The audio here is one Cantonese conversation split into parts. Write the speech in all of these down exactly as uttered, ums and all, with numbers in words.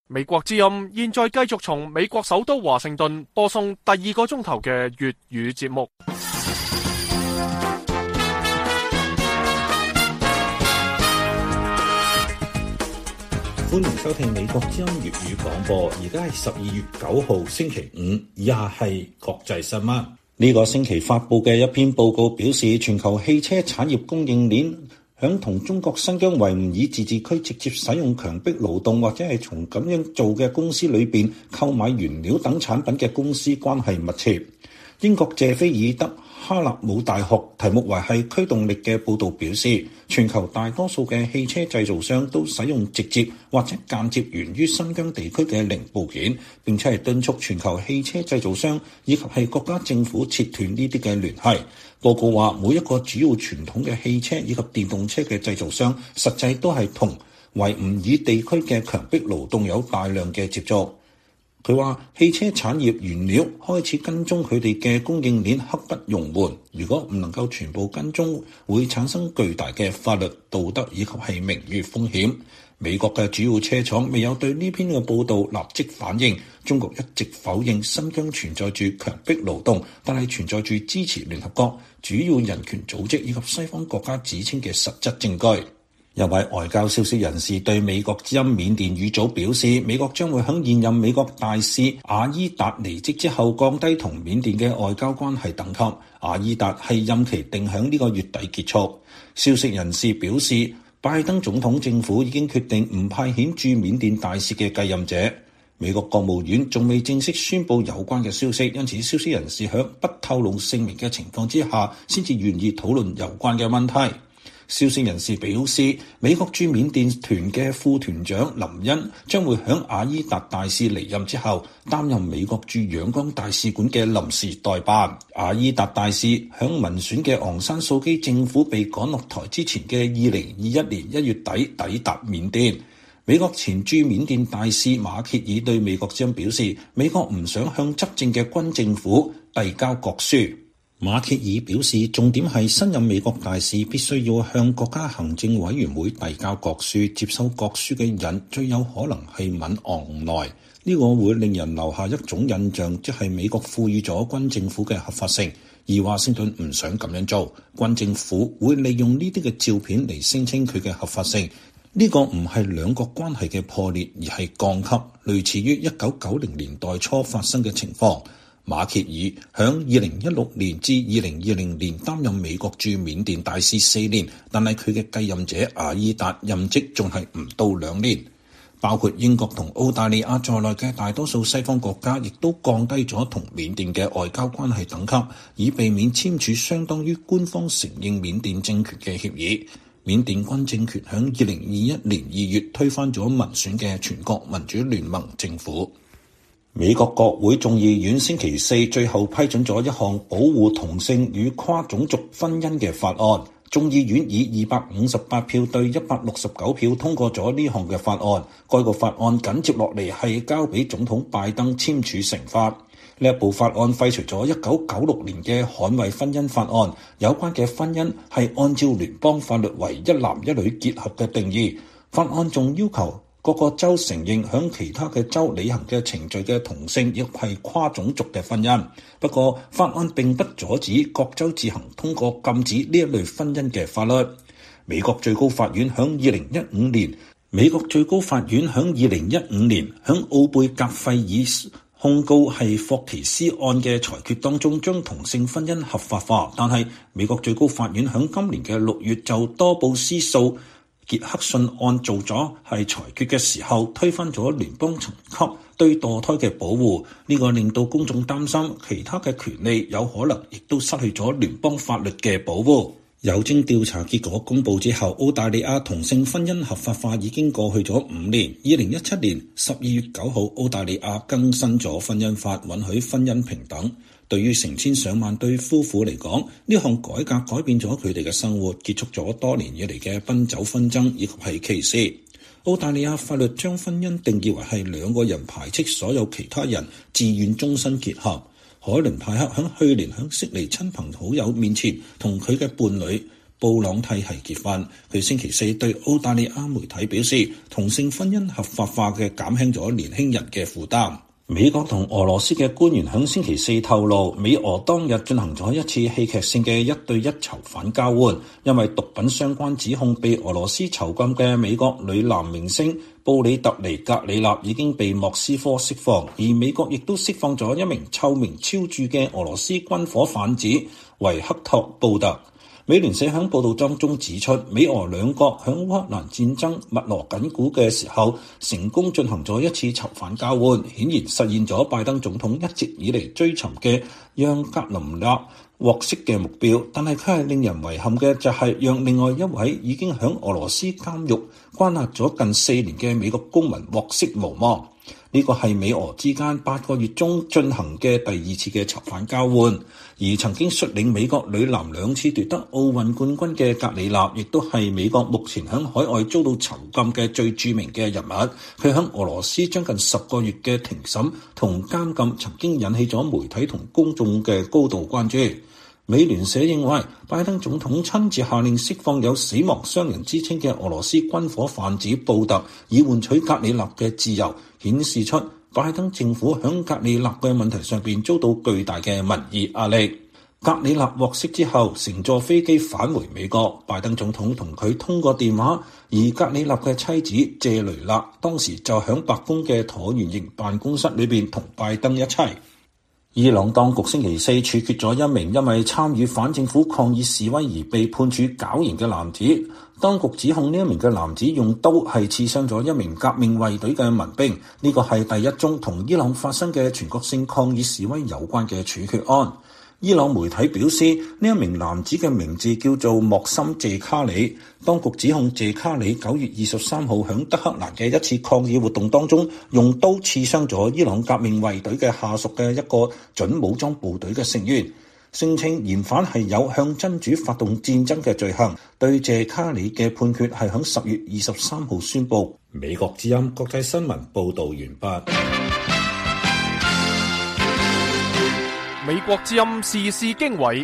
美國之音現在繼續從美國首都華盛頓播送第二個鐘頭嘅粵語節目。 歡迎收聽美國之音粵語廣播，而家係十二月九號星期五，以下係國際新聞。呢個星期發佈嘅一篇報告表示，全球汽車產業供應鏈響同中國新疆維吾爾自治區直接使用強迫勞動或者係從咁樣做嘅公司裏邊購買原料等產品嘅公司關係密切。英國謝菲爾德哈納姆大學題目為係驅動力嘅報導表示，全球大多數嘅汽車製造商都使用直接或者間接源於新疆地區嘅零部件，並且係敦促全球汽車製造商以及係國家政府切斷呢啲嘅聯繫。報告話，每一個主要傳統嘅汽車以及電動車嘅製造商，實際都係同維吾爾地區嘅強迫勞動有大量嘅接觸。佢話汽車產業原料開始跟蹤佢哋嘅供應鏈，刻不容緩。如果唔能夠全部跟蹤，會產生巨大嘅法律、道德以及係名譽風險。美國嘅主要車廠未有對呢篇嘅報導立即反應。中國一直否認新疆存在住強迫勞動，但係存在住支持聯合國、主要人權組織以及西方國家指稱嘅實質證據。一位外交消息人士對美國之音緬甸語組表示，美國將會喺現任美國大使阿伊達離職之後降低同緬甸嘅外交關係等級。阿伊達係任期定喺呢個月底結束。消息人士表示，拜登總統政府已經決定唔派遣駐緬甸大使嘅繼任者。美國國務院仲未正式宣布有關嘅消息，因此消息人士喺不透露姓名嘅情況之下，先至願意討論有關嘅問題。消息人士表示，美國駐緬甸團嘅副團長林恩將會喺阿伊達大使離任之後擔任美國駐仰光大使館嘅臨時代辦。阿伊達大使喺民選嘅昂山素基政府被趕落台之前嘅二零二一年一月底抵達緬甸。美國前駐緬甸大使馬歇爾對美國之音表示，美國唔想向執政嘅軍政府遞交國書。馬歇爾表示，重點係新任美國大使必須要向國家行政委員會遞交國書，接收國書嘅人最有可能係敏昂萊。呢個會令人留下一種印象，即係美國賦予咗軍政府嘅合法性，而華盛頓唔想咁樣做。軍政府會利用呢啲嘅照片嚟聲稱佢嘅合法性。呢個唔係兩國關係嘅破裂，而係降級，類似於一九九零年代初發生嘅情況。馬歇爾響二零一六年至二零二零年擔任美國駐緬甸大使四年，但係佢嘅繼任者阿伊達任職仲係唔到兩年。包括英國同澳大利亞在內嘅大多數西方國家亦都降低咗同緬甸嘅外交關係等級，以避免簽署相當於官方承認緬甸政權嘅協議。緬甸軍政權響二零二一年二月推翻咗民選嘅全國民主聯盟政府。美國國會眾議院星期四最後批准咗一項保護同性與跨種族婚姻嘅法案。眾議院以二百五十八票對一百六十九票通過咗呢項嘅法案。該個法案緊接落嚟係交俾總統拜登簽署成法。呢一部法案廢除咗一九九六年嘅捍衛婚姻法案，有關嘅婚姻係按照聯邦法律為一男一女結合嘅定義。法案仲要求各個州承認響其他嘅州履行嘅程序嘅同性亦係跨種族嘅婚姻。不過法案並不阻止各州自行通過禁止呢一類婚姻嘅法律。美國最高法院響二零一五年，美國最高法院響二零一五年響奧貝格費爾控告係霍奇斯案嘅裁決當中，將同性婚姻合法化。但係美國最高法院響今年嘅六月就多布斯訴傑克遜案做咗係裁決嘅時候，推翻咗聯邦層級對墮胎嘅保護。呢個令到公眾擔心其他嘅權利有可能亦都失去咗聯邦法律嘅保護。郵政調查結果公佈之後，澳大利亞同性婚姻合法化已經過去咗五年。二零一七年十二月九號，澳大利亞更新咗婚姻法，允許婚姻平等。對於成千上萬對夫婦嚟講，呢項改革改變咗佢哋嘅生活，結束咗多年以嚟嘅奔走紛爭以及係歧視。澳大利亞法律將婚姻定義為係兩個人排斥所有其他人，自願終身結合。海倫派克喺去年喺悉尼親朋好友面前同佢嘅伴侶布朗蒂係結婚。佢星期四對澳大利亞媒體表示，同性婚姻合法化嘅減輕咗年輕人嘅負擔。美國同俄羅斯嘅官員喺星期四透露，美俄當日進行咗一次戲劇性嘅一對一囚犯交換，因為毒品相關指控被俄羅斯囚禁嘅美國女男明星布里特尼格里納已經被莫斯科釋放，而美國亦都釋放咗一名臭名昭著嘅俄羅斯軍火販子維克托布特。美聯社喺報道當中指出，美俄兩國喺烏克蘭戰爭密鑼緊鼓嘅時候，成功進行咗一次囚犯交換，顯然實現咗拜登總統一直以嚟追尋嘅讓格林納獲釋嘅目標。但係佢係令人遺憾嘅就係讓另外一位已經喺俄羅斯監獄關押咗近四年嘅美國公民獲釋無望。呢個係美俄之間八個月中進行嘅第二次嘅囚犯交換，而曾經率領美國女籃兩次奪得奧運冠軍嘅格里納，亦都係美國目前喺海外遭到囚禁嘅最著名嘅人物。佢喺俄羅斯將近十個月嘅庭審同監禁，曾經引起咗媒體同公眾嘅高度關注。美聯社認為，拜登總統親自下令釋放有死亡商人之稱嘅俄羅斯軍火販子布特，以換取格里納嘅自由，顯示出拜登政府響格里納嘅問題上邊遭到巨大嘅民意壓力。格里納獲釋之後，乘坐飛機返回美國，拜登總統同佢通過電話，而格里納嘅妻子謝雷納當時就響白宮嘅橢圓形辦公室裏邊同拜登一齊。伊朗當局星期四處決咗一名因為參與反政府抗議示威而被判處絞刑嘅男子。當局指控呢一名嘅男子用刀係刺傷咗一名革命衛隊嘅民兵。呢個係第一宗同伊朗發生嘅全國性抗議示威有關嘅處決案。伊朗媒體表示，呢一名男子嘅名字叫做莫森謝卡里。當局指控謝卡里九月二十三號響德黑蘭嘅一次抗議活動當中，用刀刺傷咗伊朗革命衛隊嘅下屬嘅一個準武裝部隊嘅成員，聲稱嫌犯係有向真主發動戰爭嘅罪行。對謝卡里嘅判決係響十月二十三號宣布。美國之音國際新聞報道完畢。 美國之音時事經緯，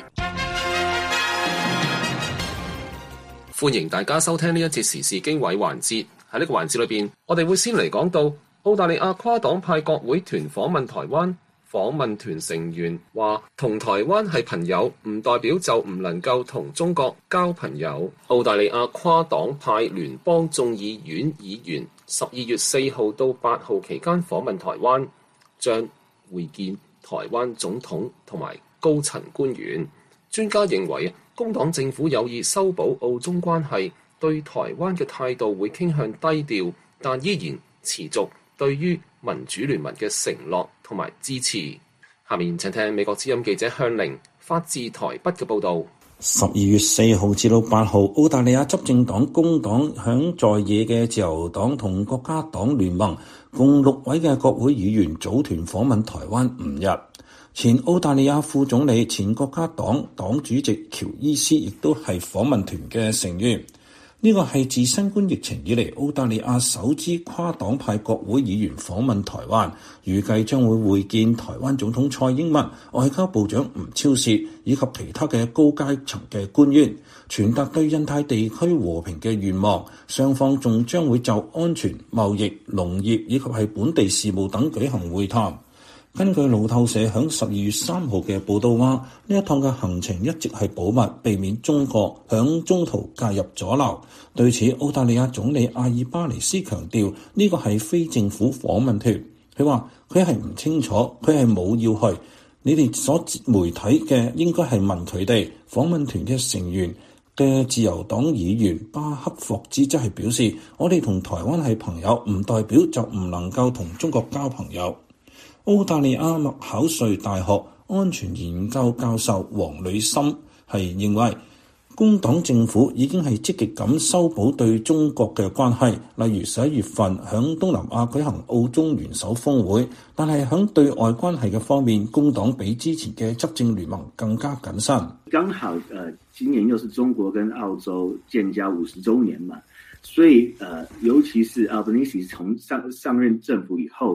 歡迎大家收聽呢一節時事經緯環節。喺呢個環節裏邊，我哋會先嚟講到澳大利亞跨黨派國會團訪問台灣。訪問團成員話，同台灣係朋友，唔代表就唔能夠同中國交朋友。澳大利亞跨黨派聯邦眾議院議員十二月四號到八號期間訪問台灣，將會見台灣總統同埋高層官員。專家認為，工黨政府有意修補澳中關係，對台灣嘅態度會傾向低調，但依然持續對於民主聯盟嘅承諾同埋支持。下面請聽美國之音記者向玲發自台北嘅報導。 十二月四號至到八號，澳大利亞執政黨工黨響在野嘅自由黨同國家黨聯盟共六位嘅國會議員組團訪問台灣五日。前澳大利亞副總理、前國家黨黨主席喬伊斯亦都係訪問團嘅成員。呢個係自新冠疫情以嚟澳大利亞首支跨黨派國會議員訪問台灣，預計將會會見台灣總統蔡英文、外交部長吳釗燮以及其他嘅高階層嘅官員，傳達對印太地區和平嘅願望。雙方仲將會就安全、貿易、農業以及係本地事務等舉行會談。根據路透社響十二月三號嘅報道話，呢一趟嘅行程一直係保密，避免中國響中途介入阻撓。對此，澳大利亞總理阿爾巴尼斯強調呢個係非政府訪問團。佢話佢係唔清楚，佢係冇要去。你哋所媒體嘅應該係問佢哋。訪問團嘅成員嘅自由黨議員巴克霍茲則係表示，我哋同台灣係朋友，唔代表就唔能夠同中國交朋友。澳大利亞麥考瑞大學安全研究教授黃呂森係認為，工黨政府已經係積極咁修補對中國嘅關係，例如十一月份響東南亞舉行澳中元首峰會，但係響對外關係嘅方面，工黨比之前嘅執政聯盟更加謹慎。 剛好呃，今年又是中國跟澳洲建交五十週年嘛，所以呃，尤其是 Albanese 從上上任政府以後，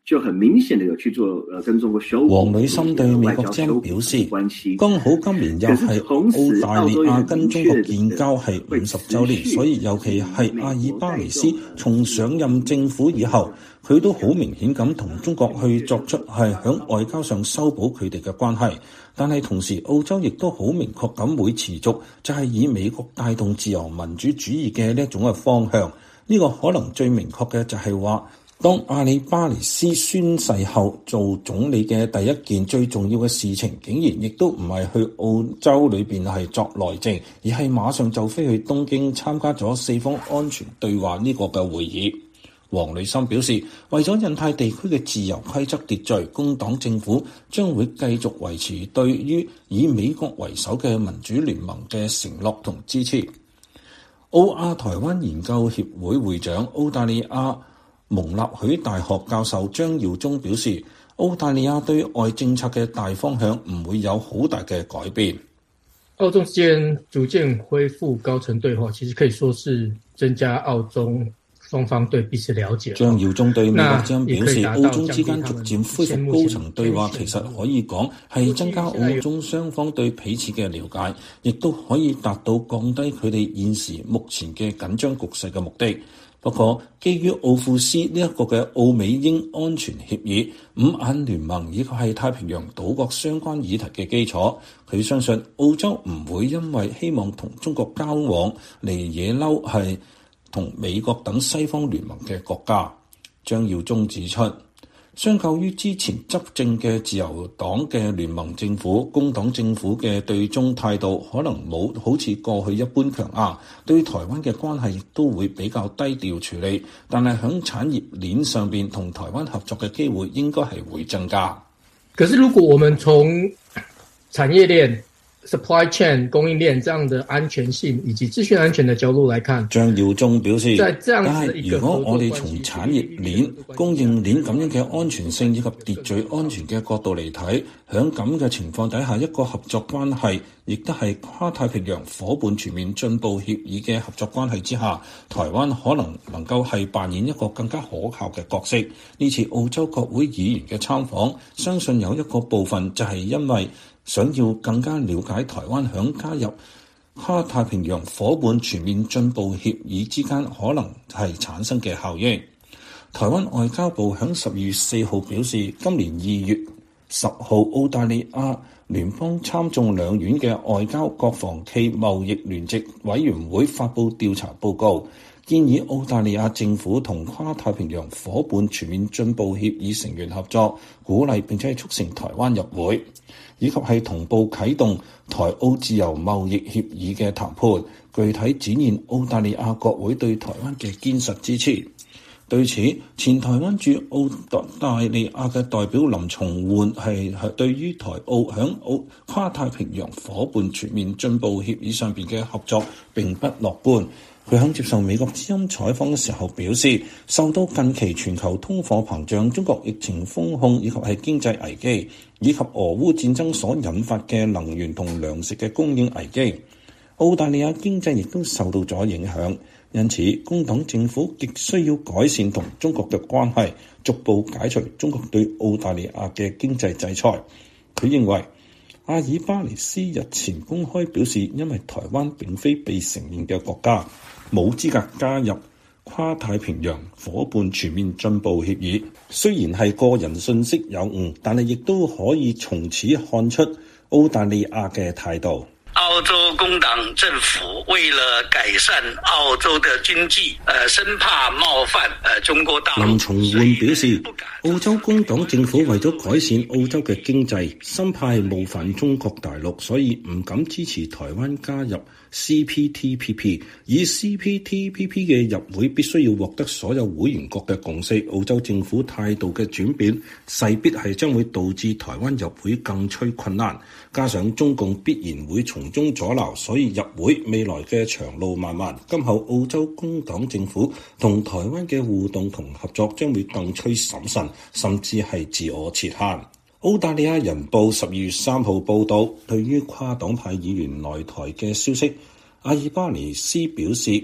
就很明顯的有去做呃跟中國修補。 黃磊森對美國之音表示，剛好今年又係澳大利亞跟中國建交係五十週年，所以尤其係阿爾巴尼斯從上任政府以後，佢都好明顯咁同中國去作出係響外交上修補佢哋嘅關係。但係同時澳洲亦都好明確咁會持續就係以美國帶動自由民主主義嘅呢一種嘅方向。呢個可能最明確嘅就係話，當阿里巴尼斯宣誓後做總理嘅第一件最重要嘅事情，竟然亦都唔係去澳洲裏邊係作內政，而係馬上就飛去東京參加咗四方安全對話呢個嘅會議。黃磊森表示，為咗印太地區嘅自由規則秩序，工黨政府將會繼續維持對於以美國為首嘅民主聯盟嘅承諾同支持。澳亞台灣研究協會會長、澳大利亞蒙納許大學教授張耀忠表示，澳大利亞對外政策嘅大方向唔會有好大嘅改變。 澳中之間逐漸恢復高層對話，其實可以說是增加澳中雙方對彼此了解。 張耀忠對美國之音表示，澳中之間逐漸恢復高層對話，其實可以講係增加澳中雙方對彼此嘅了解，亦都可以達到降低佢哋現時目前嘅緊張局勢嘅目的。不過，基於奧庫斯呢一個嘅澳美英安全協議、五眼聯盟以及係太平洋島國相關議題嘅基礎，佢相信澳洲唔會因為希望同中國交往嚟惹嬲係同美國等西方聯盟嘅國家。張耀忠指出，相較於之前執政嘅自由黨嘅聯盟政府，工黨政府嘅對中態度可能冇好似過去一般強硬，對台灣嘅關係亦都會比較低調處理，但係響產業鏈上邊同台灣合作嘅機會應該係會增加。 可是如果我們從產業鏈supply chain 供應鏈這樣的安全性以及資訊安全的角度來看， 張耀忠表示，但係如果我哋從產業鏈、供應鏈咁樣嘅安全性以及秩序安全嘅角度嚟睇，響咁嘅情況底下，一個合作關係亦都係跨太平洋夥伴全面進步協議嘅合作關係之下，台灣可能能夠係扮演一個更加可靠嘅角色。呢次澳洲國會議員嘅參訪，相信有一個部分就係因為想要更加了解台灣響加入跨太平洋夥伴全面進步協議之間可能係產生嘅效應。台灣外交部響十二月四號表示，今年二月十號澳大利亞聯邦參眾兩院嘅外交、國防暨貿易聯席委員會發布調查報告，建議澳大利亞政府同跨太平洋夥伴全面進步協議成員合作，鼓勵並且係促成台灣入會，以及係同步啟動台澳自由貿易協議嘅談判，具體展現澳大利亞國會對台灣嘅堅實支持。對此，前台灣駐澳大利亞嘅代表林松煥係係對於台澳響澳跨太平洋夥伴全面進步協議上邊嘅合作並不樂觀。佢喺接受美國之音採訪嘅時候表示，受到近期全球通貨膨脹、中國疫情封控以及係經濟危機，以及俄烏戰爭所引發嘅能源同糧食嘅供應危機，澳大利亞經濟亦都受到咗影響。因此，工黨政府極需要改善同中國嘅關係，逐步解除中國對澳大利亞嘅經濟制裁。佢認為，阿爾巴尼斯日前公開表示，因為台灣並非被承認嘅國家，冇資格加入跨太平洋夥伴全面進步協議。雖然係個人信息有誤，但係亦都可以從此看出澳大利亞嘅態度。 澳洲工黨政府為了改善澳洲的經濟，呃，生怕冒犯呃中國大陸。 林松煥表示，澳洲工黨政府為咗改善澳洲嘅經濟，生怕冒犯中國大陸，所以唔敢支持台灣加入 C P T P P。以 C P T P P 嘅入會必須要獲得所有會員國嘅共識。澳洲政府態度嘅轉變，勢必係將會導致台灣入會更趨困難。加上中共必然會從中阻撓，所以入會未來嘅長路漫漫。今後澳洲工黨政府同台灣嘅互動同合作將會更趨審慎，甚至係自我設限。澳大利亞人報十二月三號報導，對於跨黨派議員來台嘅消息，阿爾巴尼斯表示，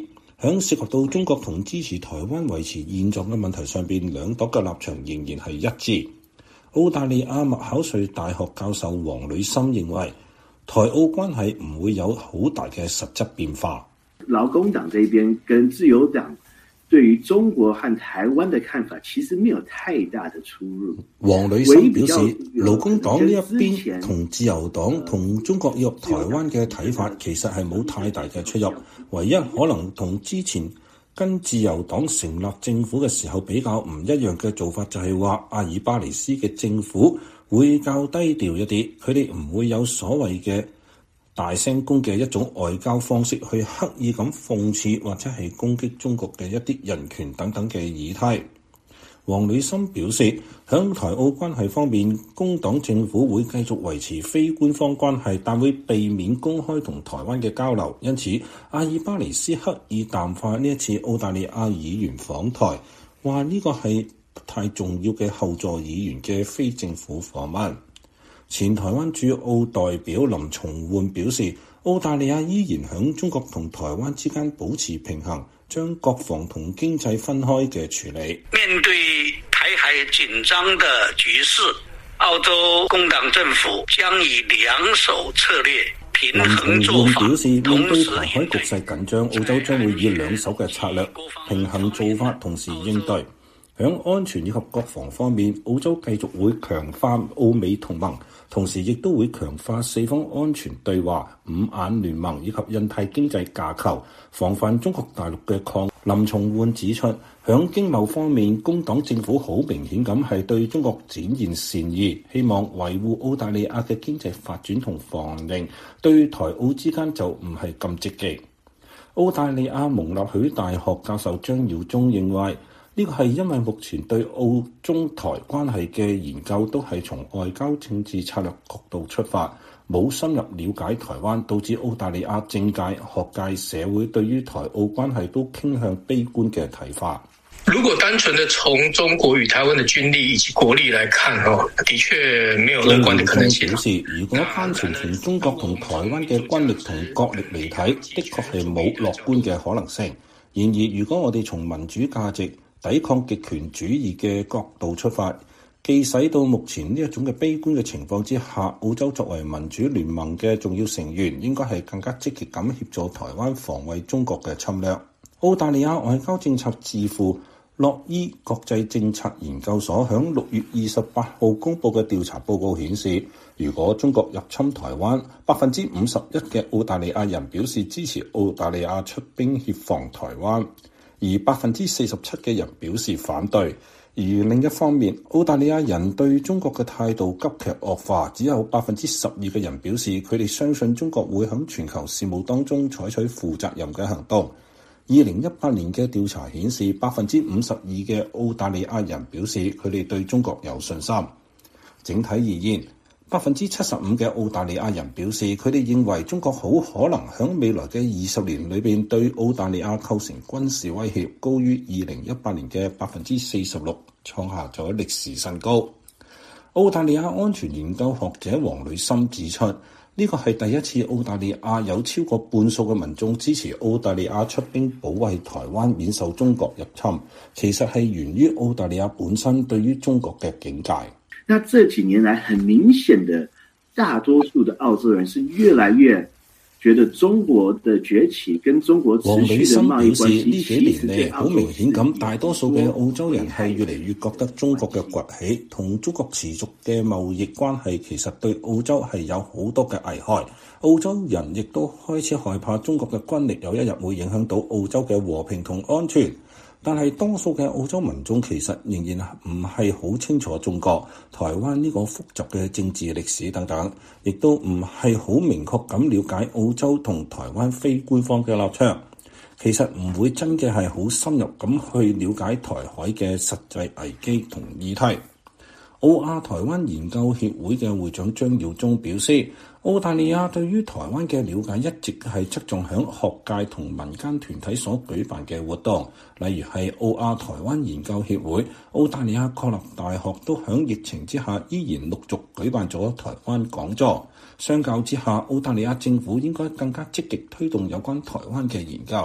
響涉及到中國同支持台灣維持現狀嘅問題上邊，兩黨嘅立場仍然係一致。澳大利亞麥考瑞大學教授黃履森認為，台澳關係唔會有好大嘅實質變化。 勞工黨這邊跟自由黨對於中國和台灣的看法其實沒有太大的出入。 黃履森表示，勞工黨呢一邊同自由黨同中國與台灣嘅睇法其實係冇太大嘅出入，唯一可能同之前跟自由黨成立政府嘅時候比較唔一樣嘅做法就係話，阿爾巴尼斯嘅政府會較低調一啲，佢哋唔會有所謂嘅大聲公嘅一種外交方式去刻意咁諷刺或者係攻擊中國嘅一啲人權等等嘅議題。黃履森表示，響台澳關係方面，工黨政府會繼續維持非官方關係，但會避免公開同台灣嘅交流。因此，阿爾巴尼斯刻意淡化呢一次澳大利亞議員訪台，話呢個係不太重要嘅後座議員嘅非政府訪問。前台灣駐澳代表林松煥表示，澳大利亞依然響中國同台灣之間保持平衡，將國防同經濟分開嘅處理。 面對台海緊張的局勢，澳洲工黨政府將以兩手策略平衡做法。 林松煥表示，面對台海局勢緊張，澳洲將會以兩手嘅策略平衡做法，同時應對。響安全以及國防方面，澳洲繼續會強化澳美同盟，同時亦都會強化四方安全對話、五眼聯盟以及印太經濟架構，防範中國大陸嘅抗。林松煥指出，響經貿方面，工黨政府好明顯咁係對中國展現善意，希望維護澳大利亞嘅經濟發展同繁榮，對台澳之間就唔係咁積極。澳大利亞蒙納許大學教授張耀忠認為，呢個係因為目前對澳中台關係嘅研究都係從外交政治策略角度出發，冇深入了解台灣，導致澳大利亞政界、學界、社會對於台澳關係都傾向悲觀嘅睇法。 如果單純的從中國與台灣的軍力以及國力來看，哦，的確沒有樂觀的可能性。 表示，如果單純從中國同台灣嘅軍力同國力嚟睇，的確係冇樂觀嘅可能性。然而，如果我哋從民主價值抵抗極權主義嘅角度出發，既使到目前呢一種嘅悲觀嘅情況之下，澳洲作為民主聯盟嘅重要成員，應該係更加積極咁協助台灣防衛中國嘅侵略。澳大利亞外交政策智庫洛伊國際政策研究所響六月二十八號公佈嘅調查報告顯示，如果中國入侵台灣，百分之五十一嘅澳大利亞人表示支持澳大利亞出兵協防台灣，而百分之四十七嘅人表示反對。而另一方面，澳大利亞人對中國嘅態度急劇惡化，只有百分之十二嘅人表示佢哋相信中國會喺全球事務當中採取負責任嘅行動。二零一八年嘅調查顯示，百分之五十二嘅澳大利亞人表示佢哋對中國有信心。整體而言，百分之七十五嘅澳大利亞人表示佢哋認為中國好可能喺未來嘅二十年裏邊對澳大利亞構成軍事威脅，高於二零一八年嘅百分之四十六，創下咗歷史新高。澳大利亞安全研究學者黃履森指出，呢個係第一次澳大利亞有超過半數嘅民眾支持澳大利亞出兵保衛台灣免受中國入侵，其實係源於澳大利亞本身對於中國嘅警戒。 那這幾年來，很明顯的，大多數的澳洲人是越來越覺得中國的崛起跟中國持續的貿易關係， 呢幾年嚟好明顯咁，大多數嘅澳洲人係越嚟越覺得中國嘅崛起同中國持續嘅貿易關係，其實對澳洲係有好多嘅危害。澳洲人亦都開始害怕中國嘅軍力有一日會影響到澳洲嘅和平同安全。但係多數嘅澳洲民眾其實仍然唔係好清楚中國、台灣呢個複雜嘅政治歷史等等，亦都唔係好明確咁了解澳洲同台灣非官方嘅立場。其實唔會真嘅係好深入咁去了解台海嘅實際危機同議題。澳亞台灣研究協會嘅會長張耀忠表示，澳大利亞對於台灣嘅了解一直係側重響學界同民間團體所舉辦嘅活動，例如係澳亞台灣研究協會、澳大利亞國立大學都響疫情之下依然陸續舉辦咗台灣講座。相較之下，澳大利亞政府應該更加積極推動有關台灣嘅研究。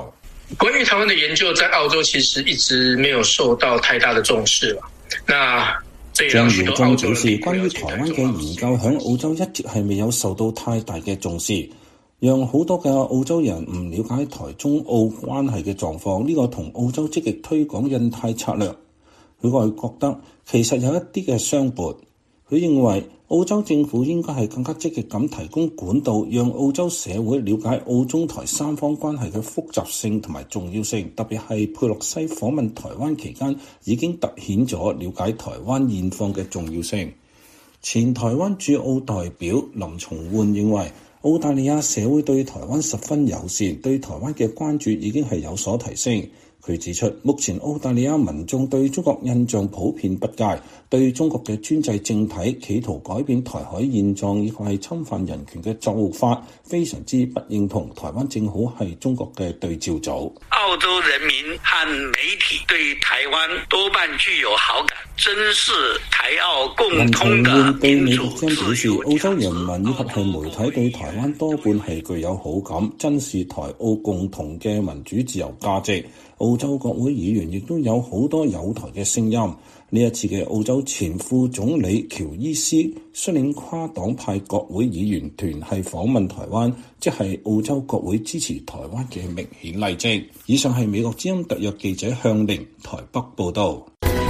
關於台灣的研究，在澳洲其實一直沒有受到太大的重視啦。那張耀宗表示，關於台灣嘅研究喺澳洲一直係未有受到太大嘅重視，讓好多嘅澳洲人唔了解台中澳關係嘅狀況。呢個同澳洲積極推廣印太策略，佢話覺得其實有一啲嘅相悖。佢認為澳洲政府應該係更加積極咁提供管道，讓澳洲社會了解澳中台三方關係嘅複雜性同埋重要性，特別係佩洛西訪問台灣期間已經突顯咗了解台灣現況嘅重要性。前台灣駐澳代表林松煥認為，澳大利亞社會對台灣十分友善，對台灣嘅關注已經係有所提升。佢指出，目前澳大利亞民眾對中國印象普遍不佳，對中國嘅專制政體企圖改變台海現狀以及係侵犯人權嘅做法非常之不認同。台灣正好係中國嘅對照組。 澳洲人民和媒體對台灣多半具有好感，珍視台澳共通的民主自由。 表示，澳洲人民以及係媒體對台灣多半係具有好感，珍視台澳共同嘅民主自由價值。澳洲國會議員亦都有好多友台嘅聲音。呢一次嘅澳洲前副總理喬伊斯率領跨黨派國會議員團係訪問台灣，即係澳洲國會支持台灣嘅明顯例證。以上係美國之音特約記者向凌台北報導。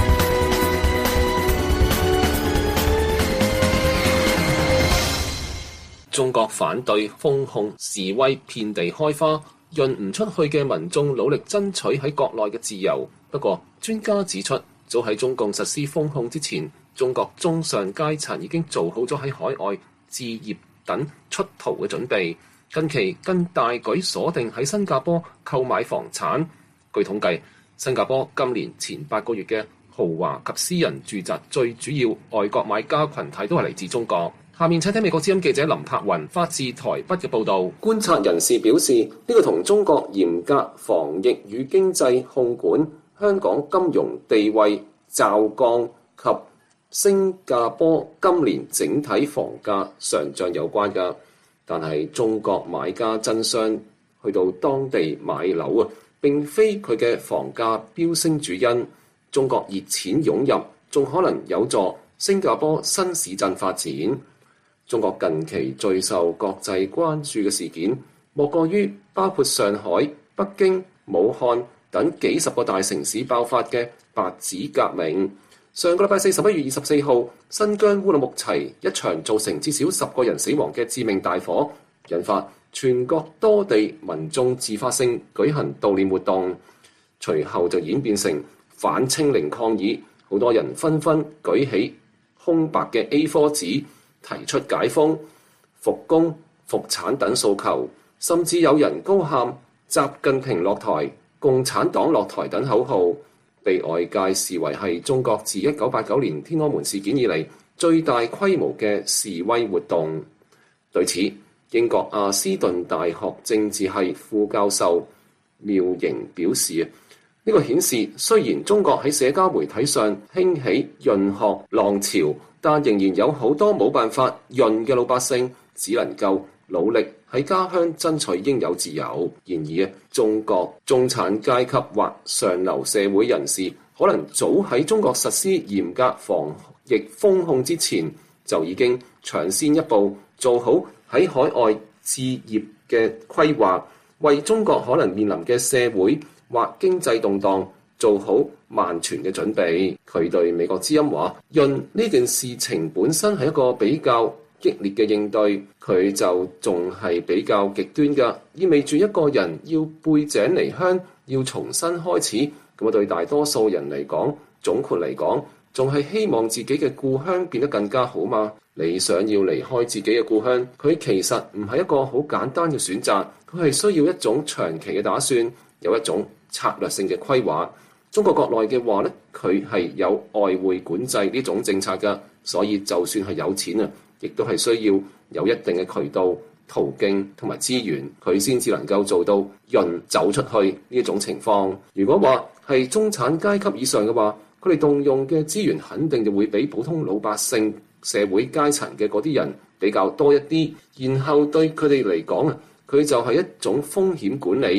中國反對封控示威遍地開花，潤唔出去嘅民眾努力爭取喺國內嘅自由。不過專家指出，早喺中共實施封控之前，中國中上階層已經做好咗喺海外置業等出逃嘅準備。近期更大舉鎖定喺新加坡購買房產。據統計，新加坡今年前八個月嘅豪華及私人住宅最主要外國買家群體都係嚟自中國。下面請聽美國之音記者林柏雲發自台北嘅報導。觀察人士表示，呢、這個同中國嚴格防疫與經濟控管、香港金融地位驟降及新加坡今年整體房價上漲有關㗎。但係中國買家爭相去到當地買樓啊，並非佢嘅房價飆升主因。中國熱錢湧入，仲可能有助新加坡新市鎮發展。中國近期最受國際關注嘅事件，莫過於包括上海、北京、武漢等幾十個大城市爆發嘅白紙革命。上個禮拜四十一月二十四號，新疆烏魯木齊一場造成至少十個人死亡嘅致命大火，引發全國多地民眾自發性舉行悼念活動，隨後就演變成反清零抗議，好多人紛紛舉起空白嘅 A 四 紙，提出解封、復工、復產等訴求，甚至有人高喊習近平落台、共產黨落台等口號，被外界視為係中國自一九八九年天安門事件以嚟最大規模嘅示威活動。對此，英國阿斯頓大學政治系副教授苗瑩表示，呢個顯示雖然中國喺社交媒體上興起潤學浪潮，但仍然有好多冇辦法潤嘅老百姓，只能夠努力喺家鄉爭取應有自由。然而，中國中產階級或上流社會人士，可能早喺中國實施嚴格防疫封控之前，就已經搶先一步做好喺海外置業嘅規劃，為中國可能面臨嘅社會或經濟動盪做好萬全嘅準備。佢對美國之音話，潤呢件事情本身係一個比較激烈嘅應對，佢就仲係比較極端㗎，意味住一個人要背井離鄉，要重新開始。咁啊，對大多數人嚟講，總括嚟講，仲係希望自己嘅故鄉變得更加好嘛。你想要離開自己嘅故鄉，佢其實唔係一個好簡單嘅選擇，佢係需要一種長期嘅打算，有一種策略性嘅規劃。中國國內嘅話咧，佢係有外匯管制呢種政策㗎，所以就算係有錢啊，亦都係需要有一定嘅渠道、途徑同埋資源，佢先至能夠做到潤走出去呢一種情況。如果話係中產階級以上嘅話，佢哋動用嘅資源肯定就會比普通老百姓社會階層嘅嗰啲人比較多一啲，然後對佢哋嚟講啊，佢就係一種風險管理。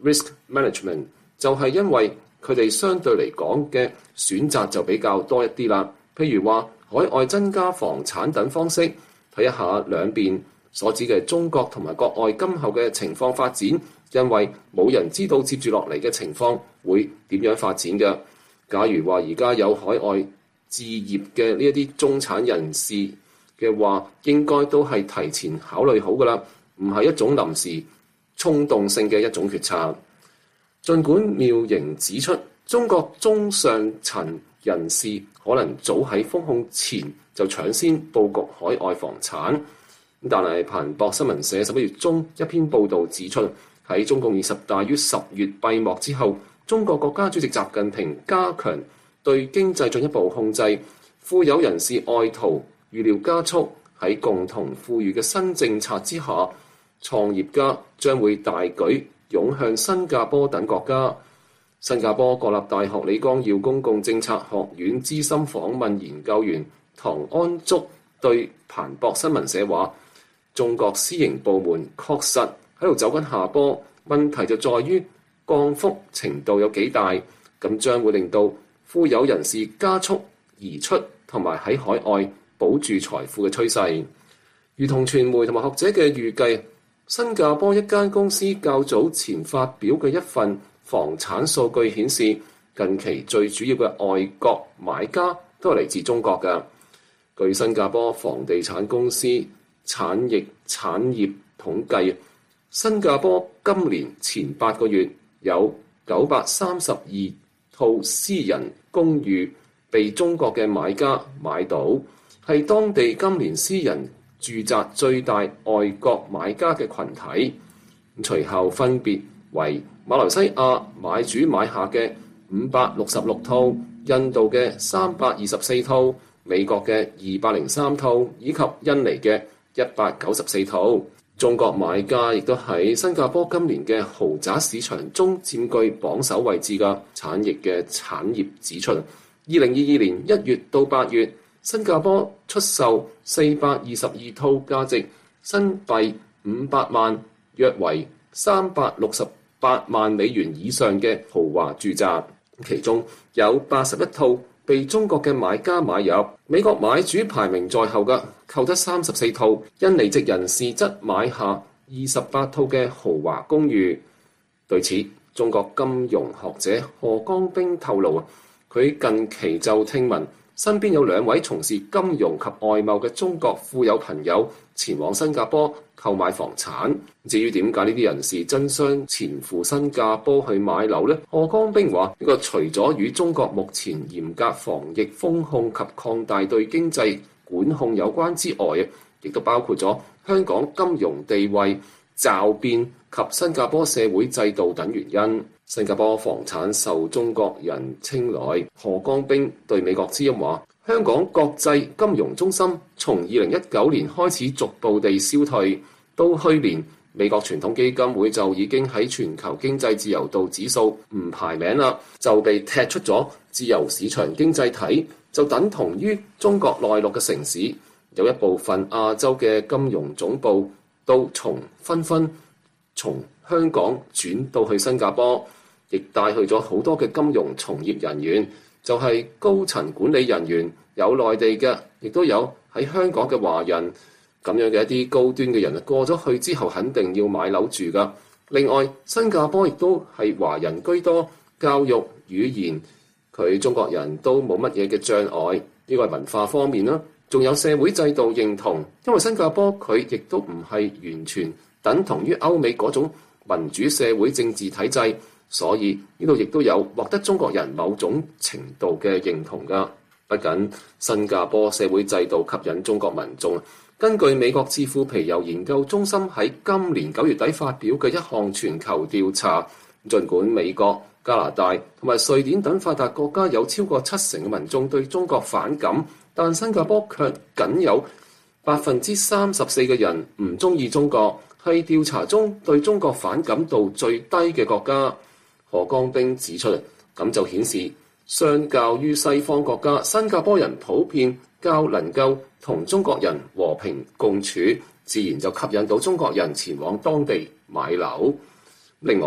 risk management， 就係因為佢哋相對嚟講嘅選擇就比較多一啲啦。譬如話海外增加房產等方式，睇一下兩邊所指嘅中國同埋國外今後嘅情況發展，因為冇人知道接住落嚟嘅情況會點樣發展嘅。假如話而家有海外置業嘅呢一啲中產人士嘅話，應該都係提前考慮好㗎啦，唔係一種臨時衝動性嘅一種決策。儘管妙瑩指出，中國中上層人士可能早喺封控前就搶先佈局海外房產，但係彭博新聞社十一月中一篇報導指出，喺中共二十大於十月閉幕之後，中國國家主席習近平加強對經濟進一步控制，富有人士外逃預料加速。喺共同富裕嘅新政策之下，創業家將會大舉湧向新加坡等國家。新加坡國立大學李光耀公共政策學院資深訪問研究員唐安竹對彭博新聞社話：中國私營部門確實喺度走緊下坡，問題就在於降幅程度有幾大，咁將會令到富有人士加速移出，同埋喺海外保住財富嘅趨勢。如同傳媒同埋學者嘅預計，新加坡一間公司較早前發表嘅一份房產數據顯示，近期最主要嘅外國買家都係嚟自中國嘅。據新加坡房地產公司產業產業統計，新加坡今年前八個月有九百三十二套私人公寓被中國嘅買家買到，係當地今年私人住宅最大外國買家嘅群體。隨後分別為馬來西亞買主買下嘅五百六十六套，印度嘅三百二十四套，美國嘅二百零三套，以及印尼嘅一百九十四套。中國買家亦都喺新加坡今年嘅豪宅市場中佔據榜首位置嘅。產業嘅產業指出，二零二二年一月到八月，新加坡出售四百二十二套價值新幣五百萬，約為三百六十八萬美元以上嘅豪華住宅，其中有八十一套被中國嘅買家買入，美國買主排名在後嘅，購得三十四套，印尼籍人士則買下二十八套嘅豪華公寓。對此，中國金融學者何江兵透露啊，佢近期就聽聞身邊有兩位從事金融及外貿嘅中國富有朋友前往新加坡購買房產。至於點解呢啲人士爭相前赴新加坡去買樓呢？何江兵話：呢個除咗與中國目前嚴格防疫封控及擴大對經濟管控有關之外，亦都包括咗香港金融地位驟變及新加坡社會制度等原因。新加坡房產受中國人青睞。何江兵對美國之音話：香港國際金融中心從二零一九年開始逐步地消退，到去年美國傳統基金會就已經喺全球經濟自由度指數唔排名啦，就被踢出咗自由市場經濟體，就等同於中國內陸嘅城市，有一部分亞洲嘅金融總部都從紛紛從香港轉到去新加坡，亦帶去咗好多嘅金融從業人員，就係高層管理人員，有內地嘅，亦都有喺香港嘅華人，咁樣嘅一啲高端嘅人過咗去之後，肯定要買樓住噶。另外，新加坡亦都係華人居多，教育語言佢中國人都冇乜嘢嘅障礙，呢個係文化方面啦。仲有社會制度認同，因為新加坡佢亦都唔係完全等同於歐美嗰種民主社會政治體制，所以呢度亦都有獲得中國人某種程度嘅認同㗎。不僅新加坡社會制度吸引中國民眾，根據美國智庫皮尤研究中心喺今年九月底發表嘅一項全球調查，儘管美國、加拿大同埋瑞典等發達國家有超過七成嘅民眾對中國反感，但新加坡卻僅有百分之三十四嘅人唔中意中國，係調查中對中國反感度最低嘅國家。何江兵指出，咁就顯示相較於西方國家，新加坡人普遍較能夠同中國人和平共處，自然就吸引到中國人前往當地買樓。另外，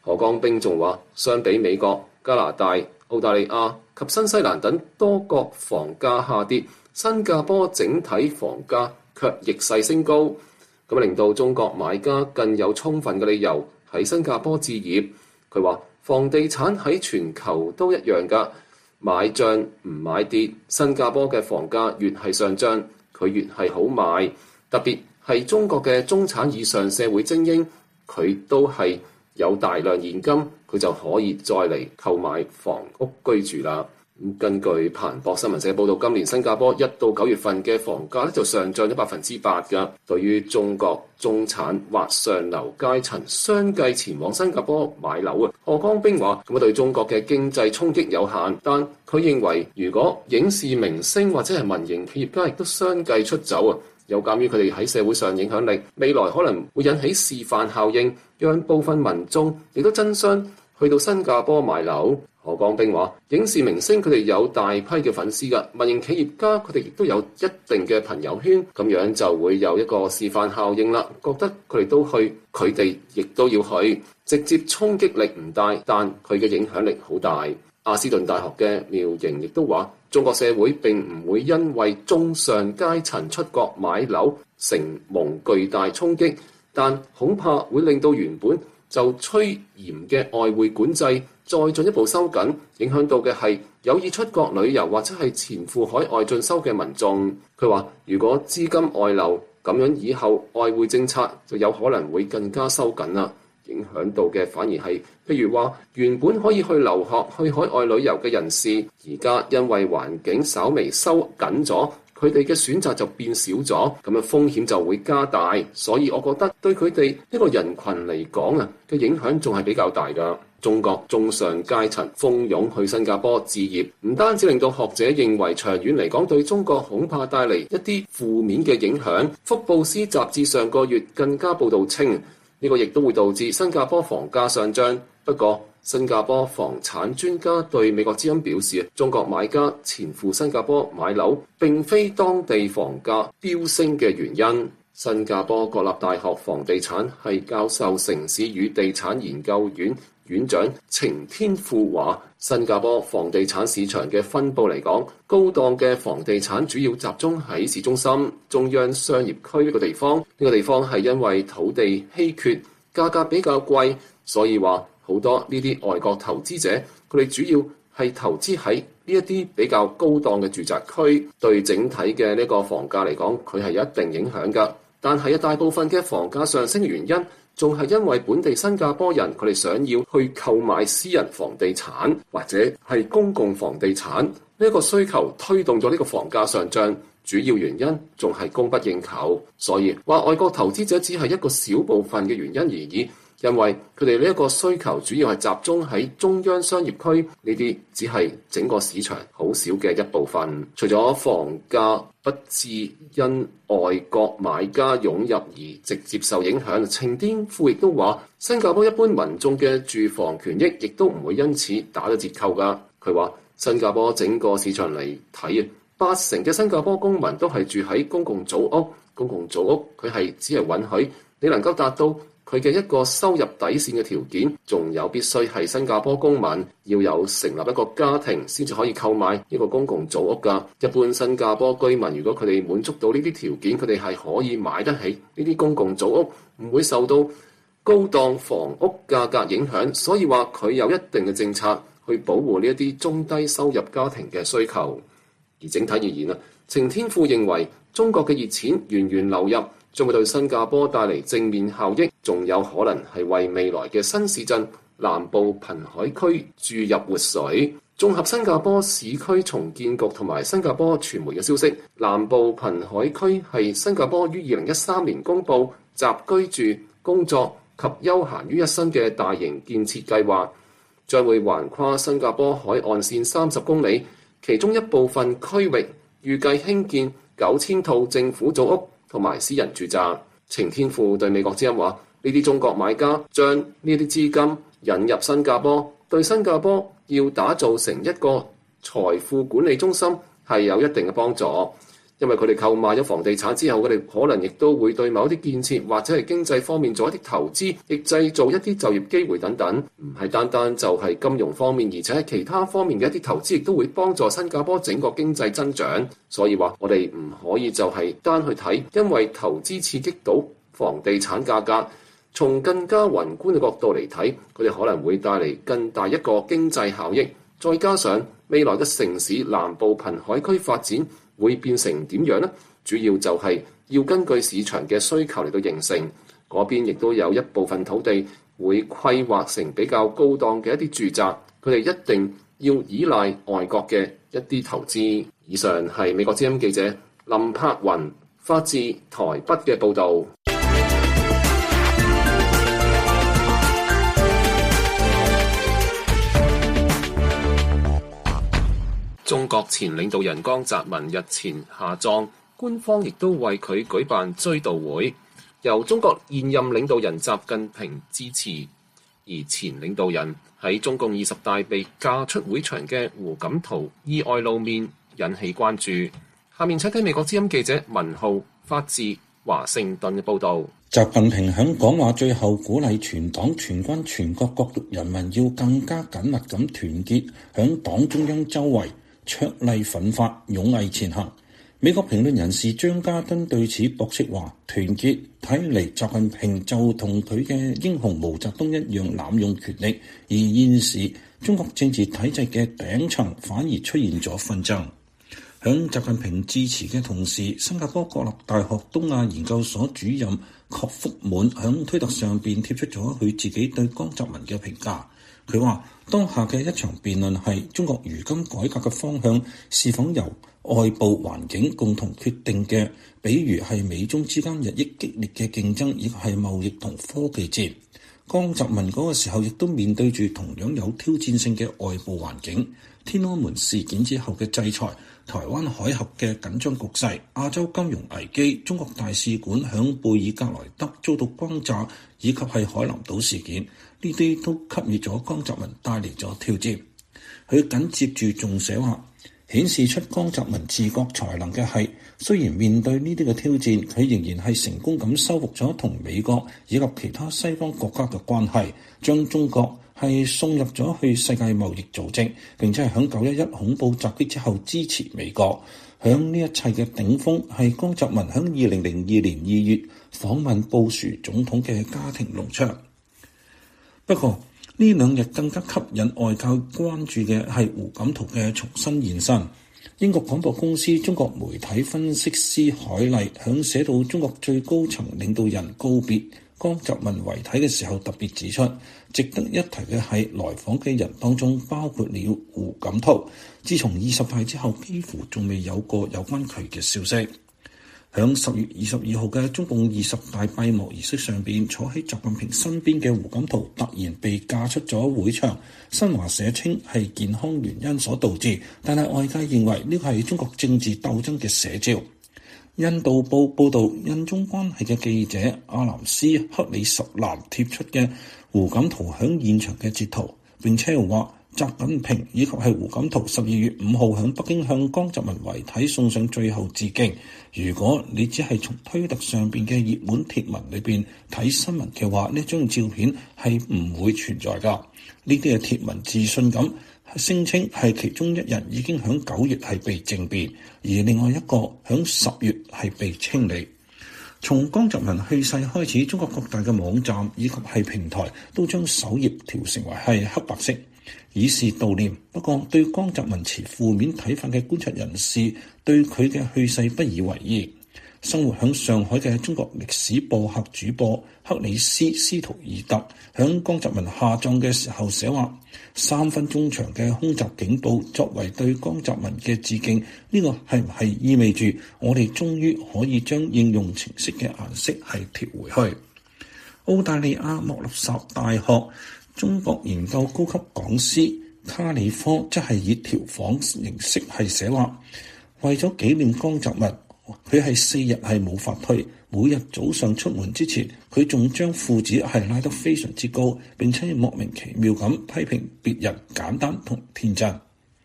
何江兵仲話，相比美國、加拿大、澳大利亞及新西蘭等多國房價下跌，新加坡整體房價卻逆勢升高，咁令到中國買家更有充分嘅理由喺新加坡置業。佢話房地產喺全球都一樣㗎，買漲唔買跌，新加坡嘅房價越係上漲，佢越係好賣，特別係中國嘅中產以上社會精英，佢都係有大量現金，佢就可以再嚟購買房屋居住啦。根據彭博新聞社報道，今年新加坡一到九月份嘅房價咧就上漲咗百分之八㗎。對於中國中產或上流階層相繼前往新加坡買樓啊，何江兵話：咁啊對中國嘅經濟衝擊有限，但佢認為如果影視明星或者係民營企業家亦都相繼出走啊，有鑑於佢哋喺社會上影響力，未來可能會引起示範效應，讓部分民眾亦都爭相去到新加坡買樓。何江兵話：影視明星佢哋有大批嘅粉絲㗎，民營企業家佢哋亦都有一定嘅朋友圈，咁樣就會有一個示範效應啦。覺得佢哋都去，佢哋亦都要去，直接衝擊力唔大，但佢嘅影響力好大。阿斯頓大學嘅苗瑩亦都話：中國社會並唔會因為中上階層出國買樓承蒙巨大衝擊，但恐怕會令到原本就趨嚴嘅外匯管制再進一步收緊，影響到嘅係有意出國旅遊或者係前赴海外進修嘅民眾。佢話：如果資金外流，咁樣以後外匯政策就有可能會更加收緊啦。影響到嘅反而係，譬如話原本可以去留學、去海外旅遊嘅人士，而家因為環境稍微收緊咗，佢哋嘅選擇就變少咗，咁樣風險就會加大。所以我覺得對佢哋一個人群嚟講啊，嘅影響仲係比較大㗎。中國中上階層蜂擁去新加坡置業，唔單止令到學者認為長遠嚟講對中國恐怕帶嚟一啲負面嘅影響。福布斯雜誌上個月更加報導稱，呢個亦都會導致新加坡房價上漲。不過，新加坡房產專家對美國之音表示，中國買家前赴新加坡買樓並非當地房價飆升嘅原因。新加坡國立大學房地產系教授、城市與地產研究院院長程天富話：新加坡房地產市場嘅分佈嚟講，高檔嘅房地產主要集中喺市中心、中央商業區呢個地方。呢個地方係因為土地稀缺，價格比較貴，所以話好多呢啲外國投資者，佢哋主要係投資喺呢一啲比較高檔嘅住宅區，對整體嘅呢個房價嚟講，佢係有一定影響㗎。但係啊，大部分嘅房價上升嘅原因，仲係因為本地新加坡人佢哋想要去購買私人房地產或者係公共房地產，呢個需求推動咗呢個房價上漲。主要原因仲係供不應求，所以話外國投資者只係一個小部分嘅原因而已。因為佢哋呢一個需求主要係集中喺中央商業區，呢啲只係整個市場好少嘅一部分。除咗房價不致因外國買家湧入而直接受影響，程天富亦都話，新加坡一般民眾嘅住房權益亦都唔會因此打咗折扣㗎。佢話新加坡整個市場嚟睇啊，八成嘅新加坡公民都係住喺公共組屋，公共組屋佢係只係允許你能夠達到佢嘅一個收入底線嘅條件，仲有必須係新加坡公民，要有成立一個家庭先至可以購買呢個公共組屋㗎。一般新加坡居民如果佢哋滿足到呢啲條件，佢哋係可以買得起呢啲公共組屋，唔會受到高檔房屋價格影響。所以話佢有一定嘅政策去保護呢一啲中低收入家庭嘅需求。而整體而言啊，程天富認為中國嘅熱錢源源流入，將會對新加坡帶嚟正面效益，仲有可能係為未來嘅新市鎮南部濱海區注入活水。綜合新加坡市區重建局同埋新加坡傳媒嘅消息，南部濱海區係新加坡於二零一三年公布集居住、工作及休閒於一身嘅大型建設計劃，將會橫跨新加坡海岸線三十公里，其中一部分區域預計興建九千套政府組屋同埋私人住宅。程天富對美國之音話：呢啲中國買家將呢啲資金引入新加坡，對新加坡要打造成一個財富管理中心係有一定嘅幫助。 因為佢哋購買咗房地產之後，佢哋可能亦都會對某一啲建設或者係經濟方面做一啲投資，亦製造一啲就業機會等等。唔係單單就係金融方面，而且係其他方面嘅一啲投資，亦都會幫助新加坡整個經濟增長。所以話我哋唔可以就係單去睇，因為投資刺激到房地產價格。從更加宏觀嘅角度嚟睇，佢哋可能會帶嚟更大一個經濟效益。再加上未來嘅城市南部濱海區發展會變成點樣呢？主要就係要根據市場嘅需求嚟到形成。嗰邊亦都有一部分土地會規劃成比較高檔嘅一啲住宅，佢哋一定要依賴外國嘅一啲投資。以上係美國之音記者林柏雲發自台北嘅報導。中國前領導人江澤民日前下葬，官方亦都為佢舉辦追悼會，由中國現任領導人習近平支持。而前領導人喺中共二十大被架出會場嘅胡錦濤意外露面，引起關注。下面請睇美國之音記者文浩發自華盛頓嘅報導。 習近平喺講話最後鼓勵全黨全軍全國各族人民要更加緊密咁團結，喺黨中央周圍卓麗奮發，勇毅前行。美國評論人士張家敦對此駁斥話：團結睇嚟，習近平就同佢嘅英雄毛澤東一樣濫用權力，而現時中國政治體制嘅頂層反而出現咗紛爭。響習近平致辭嘅同時，新加坡國立大學東亞研究所主任郝福滿響推特上邊貼出咗佢自己對江澤民嘅評價。佢話：當下嘅一場辯論係中國如今改革嘅方向是否由外部環境共同決定嘅，比如係美中之間日益激烈嘅競爭，亦係貿易同科技戰。江澤民嗰個時候亦都面對住同樣有挑戰性嘅外部環境，天安門事件之後嘅制裁、台灣海峽嘅緊張局勢、亞洲金融危機、中國大使館響貝爾格萊德遭到轟炸，以及係海南島事件，呢啲都給予咗江澤民帶嚟咗挑戰。佢緊接住仲寫話，顯示出江澤民治國才能嘅係，雖然面對呢啲嘅挑戰，佢仍然係成功咁修復咗同美國以及其他西方國家嘅關係，將中國係送入咗去世界貿易組織，並且係響九一一恐怖襲擊之後支持美國。響呢一切嘅頂峰係江澤民響二零零二年二月訪問布殊總統嘅家庭農場。不過呢兩日更加吸引外界關注嘅係胡錦濤嘅重新現身。英國廣播公司中國媒體分析師海麗響寫到中國最高層領導人告別江澤民遺體嘅時候，特別指出，值得一提嘅係來訪嘅人當中包括了胡錦濤。自從二十大之後，幾乎仲未有過有關佢嘅消息。響十月二十二號嘅中共二十大閉幕儀式上邊，坐喺習近平身邊嘅胡錦濤突然被架出咗會場。新華社稱係健康原因所導致，但係外界認為呢個係中國政治鬥爭嘅寫照。印度報報道，印中關係嘅記者阿南斯克里什蘭貼出嘅胡錦濤響現場嘅截圖，並且又話習近平以及係胡錦濤十二月五號響北京向江澤民遺體送上最後致敬。如果你只係從推特上邊嘅熱門貼文裏邊睇新聞嘅話，呢張照片係唔會存在㗎。呢啲嘅貼文自信咁聲稱係其中一人已經響九月係被政變，而另外一個響十月係被清理。從江澤民去世開始，中國各大嘅網站以及係平台都將首頁調成為係黑白色，以示悼念。不過對江澤民持負面睇法嘅觀察人士對佢嘅去世不以為意。生活響上海嘅中國歷史播客主播克里斯斯圖爾特響江澤民下葬嘅時候寫話，三分鐘長嘅空襲警報作為對江澤民嘅致敬，呢個係唔係意味住我哋終於可以將應用程式嘅顏色係調回去？澳大利亞莫納什大學中國研究高級講師卡里科則係以條仿形式係寫話，為咗紀念江澤民，佢係四日係冇法推，每日早上出門之前，佢仲將褲子係拉得非常之高，並且莫名其妙咁批評別人簡單同天真。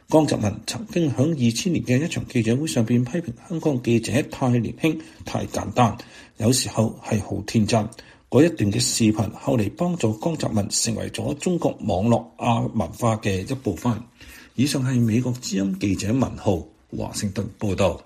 江澤民曾經喺二千年嘅一場記者會上邊批評香港記者太年輕、太簡單，有時候係好天真。嗰一段嘅視頻後嚟幫助江澤民成為咗中國網絡亞文化嘅一部分。以上係美國之音記者文浩華盛頓報道。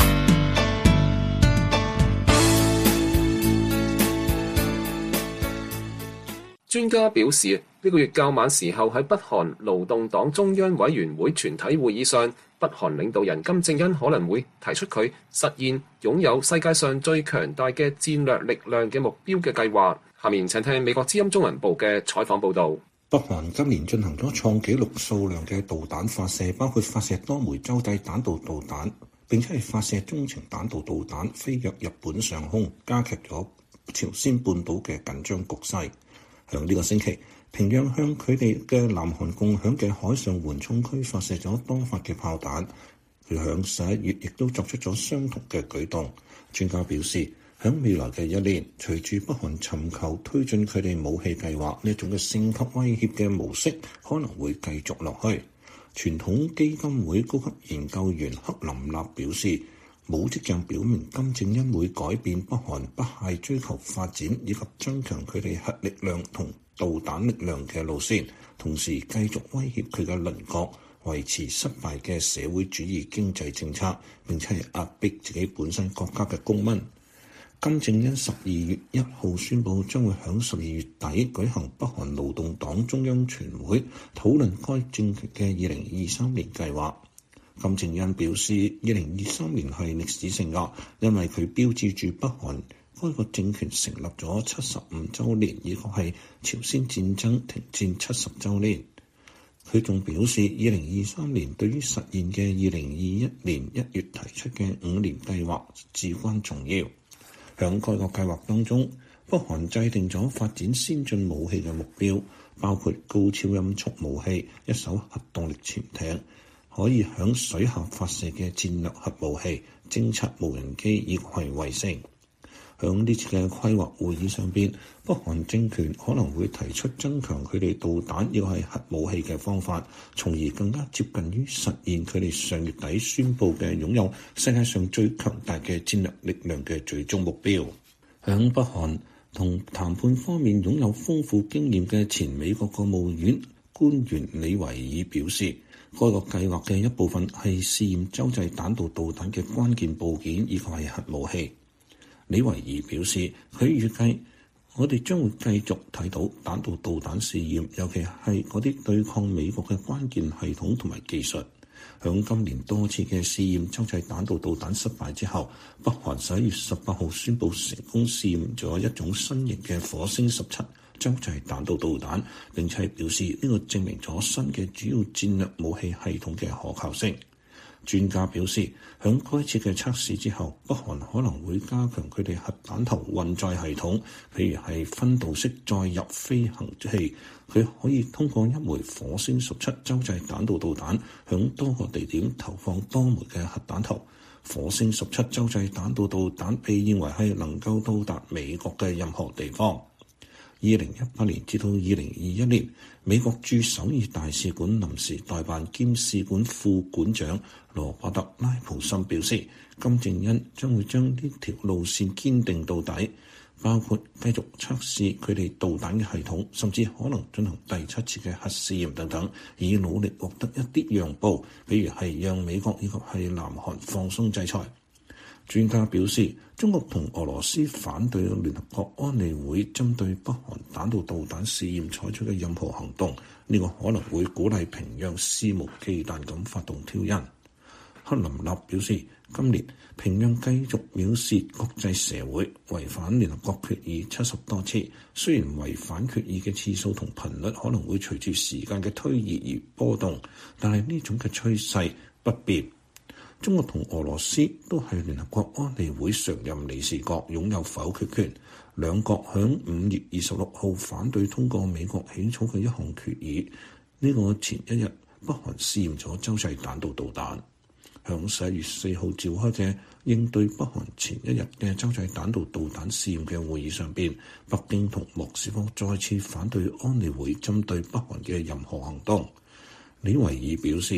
專家表示，呢個月較晚時候喺北韓勞動黨中央委員會全體會議上，北韓領導人金正恩可能會提出佢實現擁有世界上最強大嘅戰略力量嘅目標嘅計劃。下面請聽美國之音中文部嘅採訪報導。 北韓今年進行咗創紀錄數量嘅導彈發射，包括發射多枚洲際彈道導彈，並且係發射中程彈道導彈飛躍日本上空，加劇咗朝鮮半島嘅緊張局勢。喺呢個星期，平壤向佢哋嘅南韓共享嘅海上緩衝區發射咗多發嘅炮彈。佢響十一月亦都作出咗相同嘅舉動。專家表示，喺未來嘅一年，隨住北韓尋求推進佢哋武器計劃，呢一種嘅升級威脅嘅模式可能會繼續落去。傳統基金會高級研究員克林納表示，冇跡象表明金正恩會改變北韓不懈追求發展以及增強佢哋核力量同導彈力量嘅路線，同時繼續威脅佢嘅鄰國，維持失敗嘅社會主義經濟政策，並且係壓迫自己本身國家嘅公民。金正恩十二月一號宣布將會喺十二月底舉行北韓勞動黨中央全會，討論該政權嘅二零二三年計劃。金正恩表示，二零二三年係歷史性嘅，因為佢標誌住北韓該個政權成立咗七十五週年，以及係朝鮮戰爭停戰七十週年。佢仲表示，二零二三年對於實現嘅二零二一年一月提出嘅五年計劃至關重要。喺該個計劃當中，北韓制定咗發展先進武器嘅目標，包括高超音速武器、一艘核動力潛艇、可以響水下發射嘅戰略核武器、偵察無人機以及係衛星。響呢次嘅規劃會議上邊，北韓政權可能會提出增強佢哋導彈要係核武器嘅方法，從而更加接近於實現佢哋上月底宣布嘅擁有世界上最強大嘅戰略力量嘅最終目標。響北韓同談判方面擁有豐富經驗嘅前美國國務院官員李維爾表示，該個計劃嘅一部分係試驗洲際彈道導彈嘅關鍵部件以及係核武器。李維爾表示，佢預計我哋將會繼續睇到彈道導彈試驗，尤其係嗰啲對抗美國嘅關鍵系統同埋技術。響今年多次嘅試驗洲際彈道導彈失敗之後，北韓十一月十八號宣布成功試驗咗一種新型嘅火星十七洲際彈道導彈，並且表示呢個證明咗新嘅主要戰略武器系統嘅可靠性。專家表示，響該次嘅測試之後，北韓可能會加強佢哋核彈頭運載系統，譬如係分導式載入飛行器，佢可以通過一枚火星十七洲際彈道導彈，響多個地點投放多枚嘅核彈頭。火星十七洲際彈道導彈被認為係能夠到達美國嘅任何地方。二零一八年至到二零二一年，美國駐首爾大使館臨時代辦兼使館副館長羅伯特拉普森表示，金正恩將會將呢條路線堅定到底，包括繼續測試佢哋導彈嘅系統，甚至可能進行第七次嘅核試驗等等，以努力獲得一啲讓步，比如係讓美國以及係南韓放鬆制裁。專家表示，中國同俄羅斯反對聯合國安理會針對北韓彈道導彈試驗採取嘅任何行動，呢個可能會鼓勵平壤肆無忌憚咁發動挑釁。克林納表示，今年平壤繼續藐視國際社會，違反聯合國決議七十多次。雖然違反決議嘅次數同頻率可能會隨住時間嘅推移而波動，但係呢種嘅趨勢不變。中國同俄羅斯都係聯合國安理會常任理事國，擁有否決權。兩國響五月二十六號反對通過美國起草嘅一項決議。呢、這個前一日，北韓試驗咗洲際彈道導彈。響十一月四號召開嘅應對北韓前一日嘅洲際彈道導彈試驗嘅會議上邊，北京同莫斯科再次反對安理會針對北韓嘅任何行動。李維爾表示，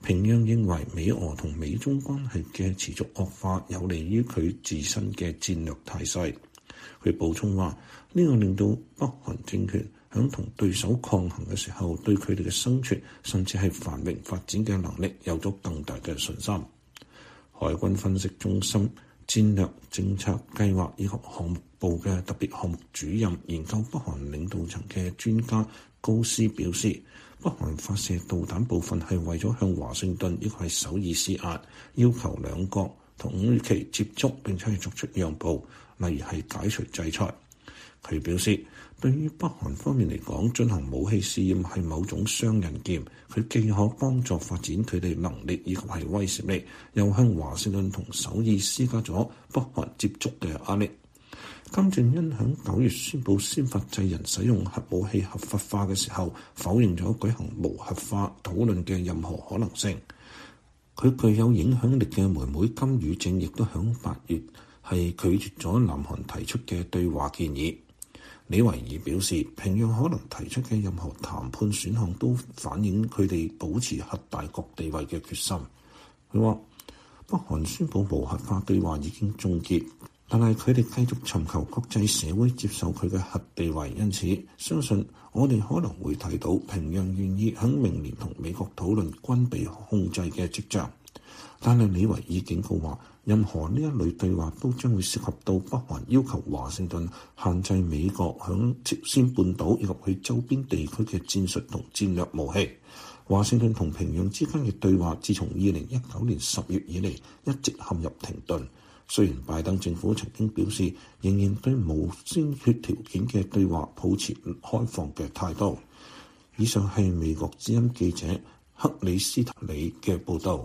平壤認為美俄同美中關係嘅持續惡化有利於佢自身嘅戰略態勢。佢補充話，呢個令到北韓政權響同對手抗衡嘅時候，對佢哋嘅生存甚至係繁榮發展嘅能力有咗更大嘅信心。海軍分析中心戰略政策計劃以及項目部嘅特別項目主任研究北韓領導層嘅專家高斯表示，北韓發射導彈部分係為咗向華盛頓，亦係首爾施壓，要求兩國同其接觸並且係作出讓步，例如係解除制裁。佢表示，對於北韓方面嚟講，進行武器試驗係某種雙刃劍，佢既可幫助發展佢哋能力以及係威懾力，又向華盛頓同首爾施加咗北韓接觸嘅壓力。金正恩響九月宣布先發制人使用核武器合法化嘅時候，否認咗舉行無核化討論嘅任何可能性。佢具有影響力嘅妹妹金與正亦都響八月係拒絕咗南韓提出嘅對話建議。李維爾表示，平壤可能提出嘅任何談判選項都反映佢哋保持核大國地位嘅決心。佢話，北韓宣布無核化計劃已經終結，但係佢哋繼續尋求國際社會接受佢嘅核地位，因此相信我哋可能會睇到平壤願意喺明年同美國討論軍備控制嘅跡象。但係李維爾警告話，任何呢一類對話都將會涉及到北韓要求華盛頓限制美國響朝鮮半島以及佢周邊地區嘅戰術同戰略武器。華盛頓同平壤之間嘅對話自從二零一九年十月以嚟一直陷入停頓。雖然拜登政府曾經表示仍然對無先決條件嘅對話抱持開放嘅態度。以上係美國之音記者克里斯塔里嘅報導。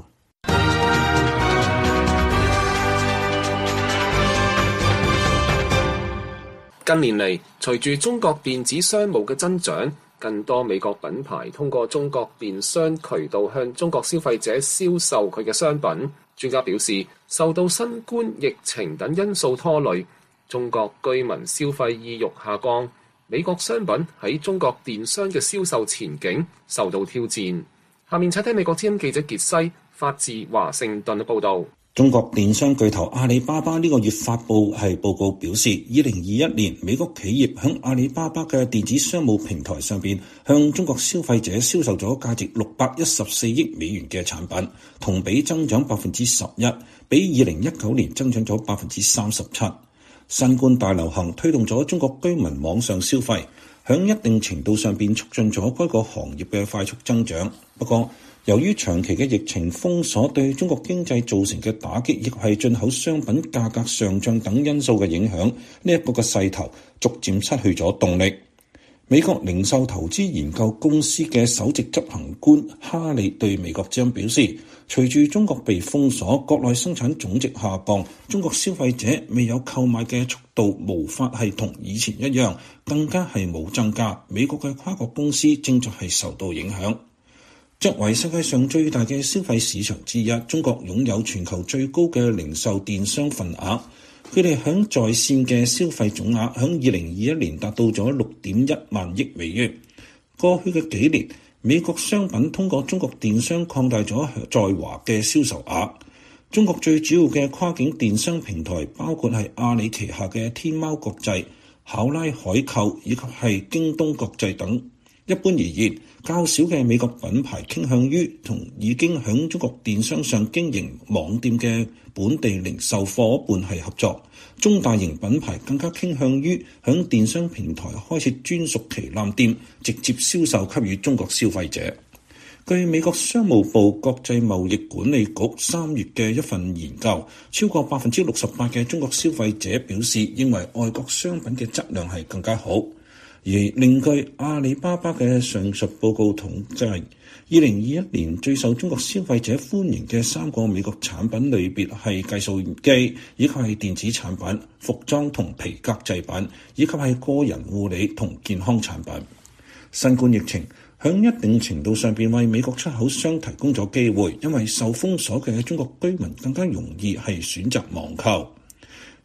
近年嚟，隨住中國電子商務嘅增長，更多美國品牌通過中國電商渠道向中國消費者銷售佢嘅商品。專家表示，受到新冠疫情等因素拖累，中國居民消費意欲下降，美國商品喺中國電商嘅銷售前景受到挑戰。下面請聽美國之音記者傑西發自華盛頓嘅報導。 中國電商巨頭阿里巴巴呢個月發布係報告表示，二零二一年美國企業響阿里巴巴嘅電子商務平台上邊向中國消費者銷售咗價值六百一十四億美元嘅產品，同比增長百分之十一，比二零一九年增長咗百分之三十七。新冠大流行推動咗中國居民網上消費，響一定程度上邊促進咗該個行業嘅快速增長。不過，由於長期嘅疫情封鎖對中國經濟造成嘅打擊，亦係進口商品價格上漲等因素嘅影響，呢一個嘅勢頭逐漸失去咗動力。美國零售投資研究公司嘅首席執行官哈利對美國之音表示，隨住中國被封鎖，國內生產總值下降，中國消費者未有購買嘅速度無法係同以前一樣，更加係冇增加。美國嘅跨國公司正在係受到影響。作為世界上最大嘅消費市場之一，中國擁有全球最高嘅零售電商份額。佢哋響在線嘅消費總額響二零二一年達到咗六點一萬億美元。過去嘅幾年，美國商品通過中國電商擴大咗在華嘅銷售額。中國最主要嘅跨境電商平台包括係阿里旗下嘅天貓國際、考拉海購以及係京東國際等。一般而言，較少嘅美國品牌傾向於同已經喺中國電商上經營網店嘅本地零售夥伴係合作，中大型品牌更加傾向於喺電商平台開設專屬旗艦店，直接銷售給予中國消費者。據美國商務部國際貿易管理局三月嘅一份研究，超過百分之六十八嘅中國消費者表示認為外國商品嘅質量係更加好。而另據阿里巴巴嘅上述報告統計，二零二一年最受中國消費者歡迎嘅三個美國產品類別係計數機，以及係電子產品、服裝同皮革製品，以及係個人護理同健康產品。新冠疫情響一定程度上邊為美國出口商提供咗機會，因為受封鎖嘅中國居民更加容易係選擇網購。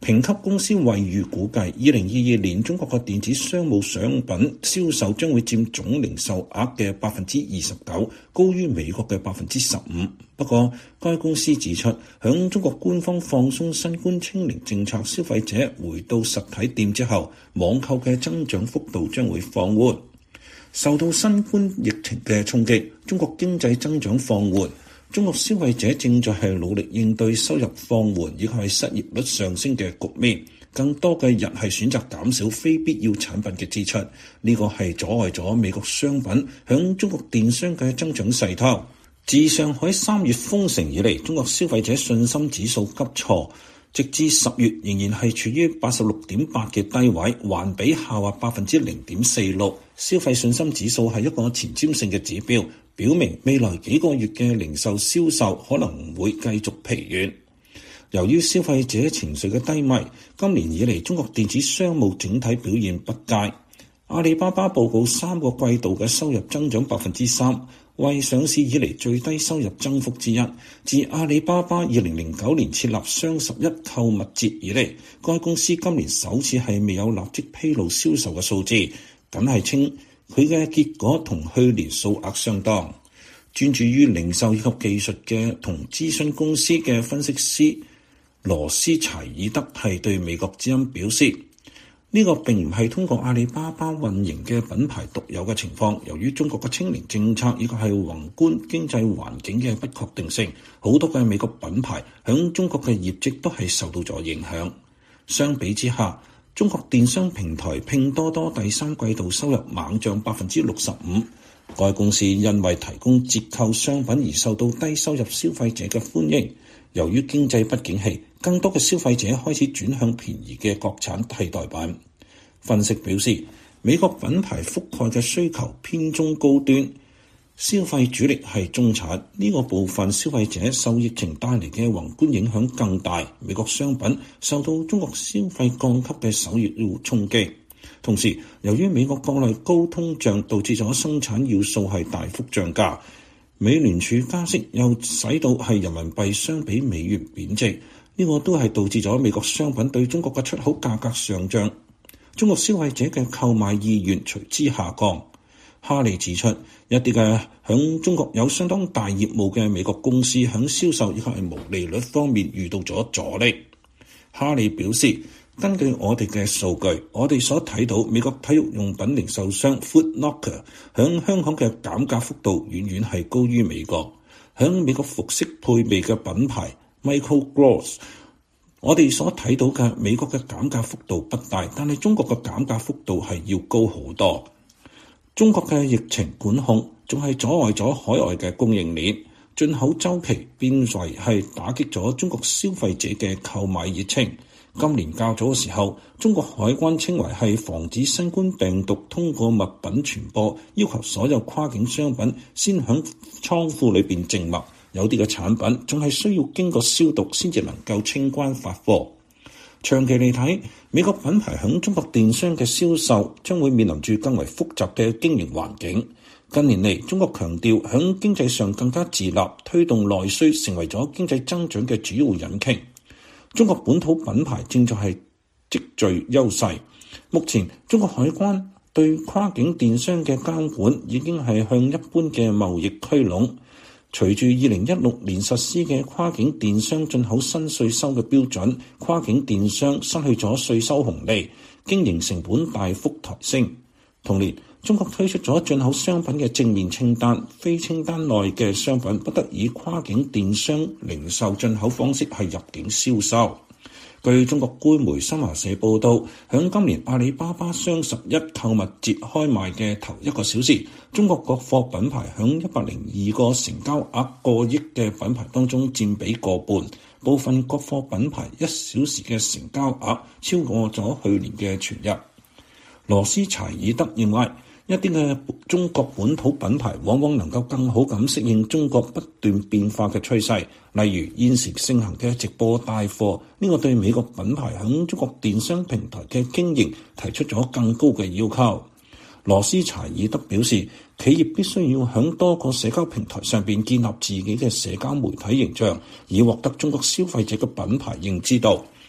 評級公司惠譽估計，二零二二年中國嘅電子商務商品銷售將會佔總零售額嘅百分之二十九，高於美國嘅百分之十五。不過，該公司指出，響中國官方放鬆新冠清零政策，消費者回到實體店之後，網購嘅增長幅度將會放緩。受到新冠疫情嘅衝擊，中國經濟增長放緩。中國消費者正在係努力應對收入放緩以及係失業率上升嘅局面，更多嘅人係選擇減少非必要產品嘅支出，呢個係阻礙咗美國商品響中國電商嘅增長勢頭。自上海三月封城以嚟，中國消費者信心指數急挫，直至十月仍然係處於八十六點八嘅低位，環比下滑百分之零點四六。消費信心指數係一個前瞻性嘅指標，表明未來幾個月嘅零售銷售可能會繼續疲軟。由於消費者情緒嘅低迷，今年以嚟中國電子商務整體表現不佳。阿里巴巴報告三個季度嘅收入增長百分之三，為上市以嚟最低收入增幅之一。自阿里巴巴二零零九年設立雙十一購物節以嚟，該公司今年首次係未有立即披露銷售嘅數字，僅係稱佢嘅結果同去年數額相當。專注於零售以及技術嘅同諮詢公司嘅分析師羅斯柴爾德係對美國之音表示，呢個並唔係通過阿里巴巴運營嘅品牌獨有嘅情況，由於中國嘅清零政策以及係宏觀經濟環境嘅不確定性，好多嘅美國品牌響中國嘅業績都係受到咗影響。相比之下，中國電商平台拼多多第三季度收入猛漲百分之六十五，該公司因為提供折扣商品而受到低收入消費者嘅歡迎。由於經濟不景氣，更多嘅消費者開始轉向便宜嘅國產替代品。分析表示，美國品牌覆蓋嘅需求偏中高端，消費主力係中產，呢個部分消費者受疫情帶嚟嘅宏觀影響更大。美國商品受到中國消費降級嘅首要衝擊。同時，由於美國國內高通脹導致咗生產要素係大幅漲價。美聯儲加息又使到係人民幣相比美元貶值，呢個都係導致咗美國商品對中國嘅出口價格上漲，中國消費者嘅購買意願隨之下降。哈利指出，一啲嘅響中國有相當大業務嘅美國公司響銷售以及係毛利率方面遇到咗阻力。哈利表示，根據我哋嘅數據，我哋所睇到美國體育用品零售商 Foot Locker 響香港嘅減價幅度遠遠係高於美國。響美國服飾配備嘅品牌 Michael Kors， 我哋所睇到嘅美國嘅減價幅度不大，但係中國嘅減價幅度係要高好多。中國嘅疫情管控仲係阻礙咗海外嘅供應鏈，進口週期變為係打擊咗中國消費者嘅購買熱情。今年較早嘅時候，中國海關稱為係防止新冠病毒通過物品傳播，要求所有跨境商品先響倉庫裏邊靜默，有啲嘅產品仲係需要經過消毒先至能夠清關發貨。長期嚟睇，美國品牌響中國電商嘅銷售將會面臨住更為複雜嘅經營環境。近年嚟，中國強調響經濟上更加自立，推動內需成為咗經濟增長嘅主要引擎。中國本土品牌正在係積聚優勢。目前，中國海關對跨境電商嘅監管已經係向一般嘅貿易拘攏。隨住二零一六年實施嘅跨境電商進口新稅收嘅標準，跨境電商失去咗稅收紅利，經營成本大幅抬升。同年，中國推出咗進口商品嘅正面清單，非清單內嘅商品不得以跨境電商零售進口方式係入境銷售。據中國官媒新華社報道，響今年阿里巴巴雙十一購物節開賣嘅頭一個小時，中國國貨品牌響一百零二個成交額過億嘅品牌當中佔比過半，部分國貨品牌一小時嘅成交額超過咗去年嘅全日。羅斯柴爾德認為，一啲嘅中國本土品牌往往能夠更好咁適應中國不斷變化嘅趨勢，例如現時盛行嘅直播帶貨，呢個對美國品牌響中國電商平台嘅經營提出咗更高嘅要求。羅斯柴爾德表示，企業必須要響多個社交平台上邊建立自己嘅社交媒體形象，以獲得中國消費者嘅品牌認知度。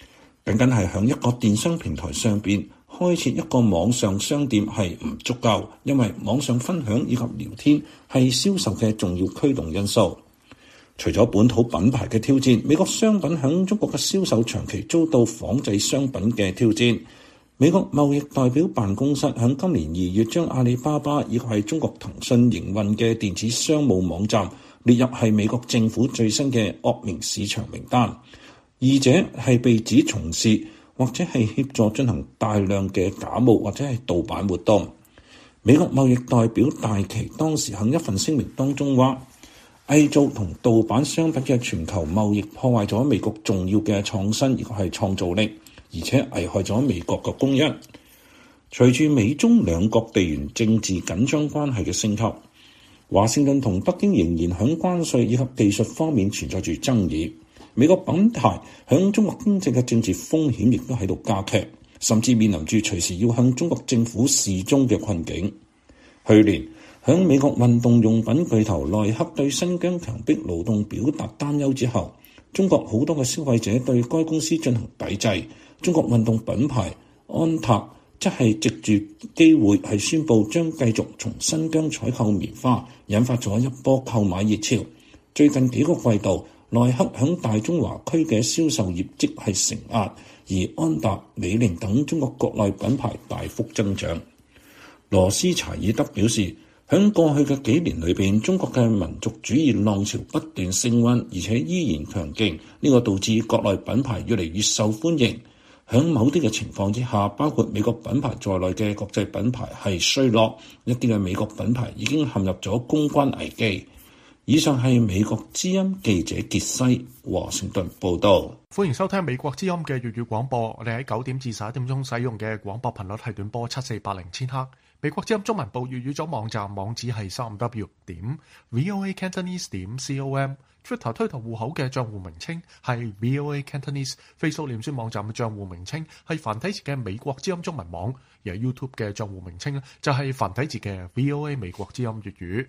僅僅係響一個電商平台上邊開設一個網上商店係唔足夠，因為網上分享以及聊天係銷售嘅重要驅動因素。除咗本土品牌嘅挑戰，美國商品響中國嘅銷售長期遭到仿製商品嘅挑戰。美國貿易代表辦公室響今年二月將阿里巴巴以及係中國騰訊營運嘅電子商務網站列入係美國政府最新嘅惡名市場名單，二者係被指從事或者係協助進行大量嘅假冒或者係盜版活動。美國貿易代表戴琪當時喺一份聲明當中話，偽造同盜版商品嘅全球貿易破壞咗美國重要嘅創新亦係創造力，而且危害咗美國嘅公益。隨住美中兩國地緣政治緊張關係嘅升級，華盛頓同北京仍然喺關稅以及技術方面存在住爭議。美國品牌響中國經濟嘅政治風險亦都喺度加劇，甚至面臨住隨時要向中國政府示終嘅困境。去年響美國運動用品巨頭耐克對新疆強迫勞動表達擔憂之後，中國好多嘅消費者對該公司進行抵制。中國運動品牌安踏則係藉住機會係宣布將繼續從新疆採購棉花，引發咗一波購買熱潮。最近幾個季度，耐克響大中華區嘅銷售業績係承壓，而安踏、李寧等中國國內品牌大幅增長。羅斯柴爾德表示，響過去嘅幾年裏邊，中國嘅民族主義浪潮不斷升溫，而且依然強勁，呢個導致國內品牌越嚟越受歡迎。響某啲嘅情況之下，包括美國品牌在內嘅國際品牌係衰落，一啲嘅美國品牌已經陷入咗公關危機。以上係美國之音記者傑西華盛頓報道。 歡迎收聽美國之音嘅粵語廣播。我哋喺九點至十一點鐘使用嘅廣播頻率係短波七四八零千赫。美國之音中文部粵語組網站網址係三 w 點 voa cantonese 點 com。Twitter 推特戶口嘅賬戶名稱係 voa cantonese。Facebook 臉書網站嘅賬戶名稱係繁體字嘅美國之音中文網。而 YouTube 嘅賬戶名稱就係繁體字嘅 voa 美國之音粵語。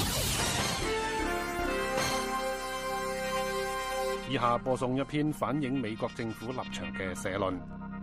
以下播送一篇反映美國政府立場嘅社論。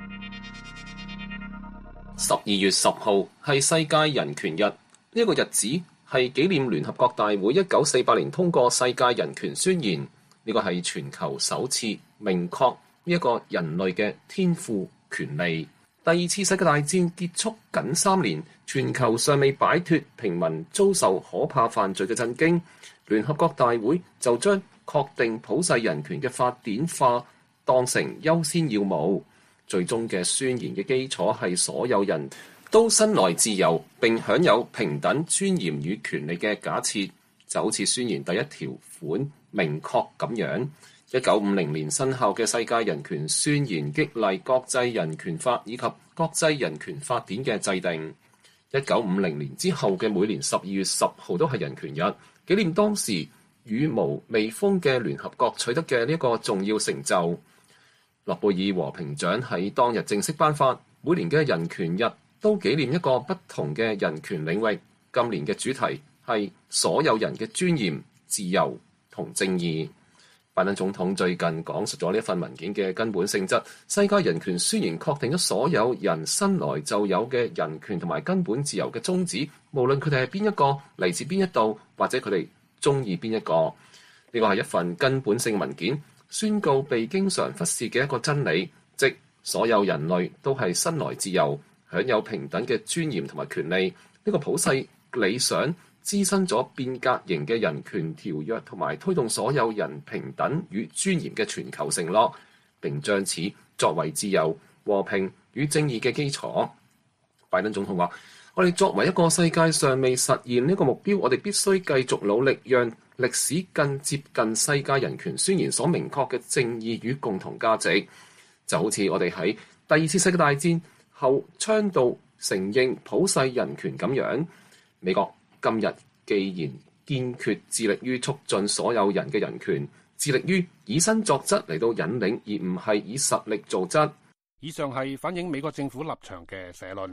十二月十號係世界人權日，呢、這、一個日子係紀念聯合國大會一九四八年通過世界人權宣言，呢、這個係全球首次明確呢一個人類嘅天賦權利。第二次世界大戰結束僅三年，全球尚未擺脫平民遭受可怕犯罪嘅震驚，聯合國大會就將確定普世人權嘅法典化當成優先要務。最終嘅宣言嘅基礎係所有人都生來自由並享有平等尊嚴與權利嘅假設，就好似宣言第一條款明確咁樣。一九五零年生效嘅世界人權宣言激勵國際人權法以及國際人權法典嘅制定。一九五零年之後嘅每年十二月十號都係人權日，紀念當時羽毛未豐嘅聯合國取得嘅呢一個重要成就。諾貝爾和平獎喺當日正式頒發，每年嘅人權日都紀念一個不同嘅人權領域。今年嘅主題係所有人嘅尊嚴、自由同正義。拜登總統最近講述咗呢一份文件嘅根本性質。世界人權宣言確定咗所有人生來就有嘅人權同埋根本自由嘅宗旨，無論佢哋係邊一個，嚟自邊一度，或者佢哋中意邊一個。呢個係一份根本性文件，宣告被經常忽視嘅一個真理，即所有人類都係生來自由，享有平等嘅尊嚴同埋權利。呢個普世理想滋生咗變革型嘅人權條約，同埋推動所有人平等與尊嚴嘅全球承諾，並將此作為自由、和平與正義嘅基礎。拜登總統話：我哋作為一個世界尚未實現呢個目標，我哋必須繼續努力，讓歷史更接近世界人權宣言所明確嘅正義與共同價值。就好似我哋喺第二次世界大戰後倡導承認普世人權咁樣，美國今日既然堅決致力於促進所有人嘅人權，致力於以身作則嚟到引領，而唔係以實力做則。 以上係反映美國政府立場嘅社論。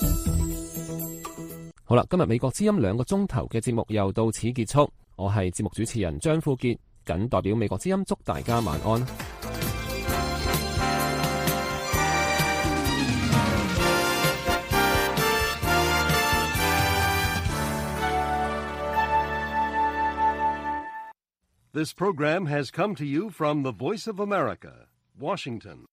好啦，今日美國之音兩個鐘頭嘅節目又到此結束。我係節目主持人張富傑，謹代表美國之音祝大家晚安。 This program has come to you from the Voice of America, Washington.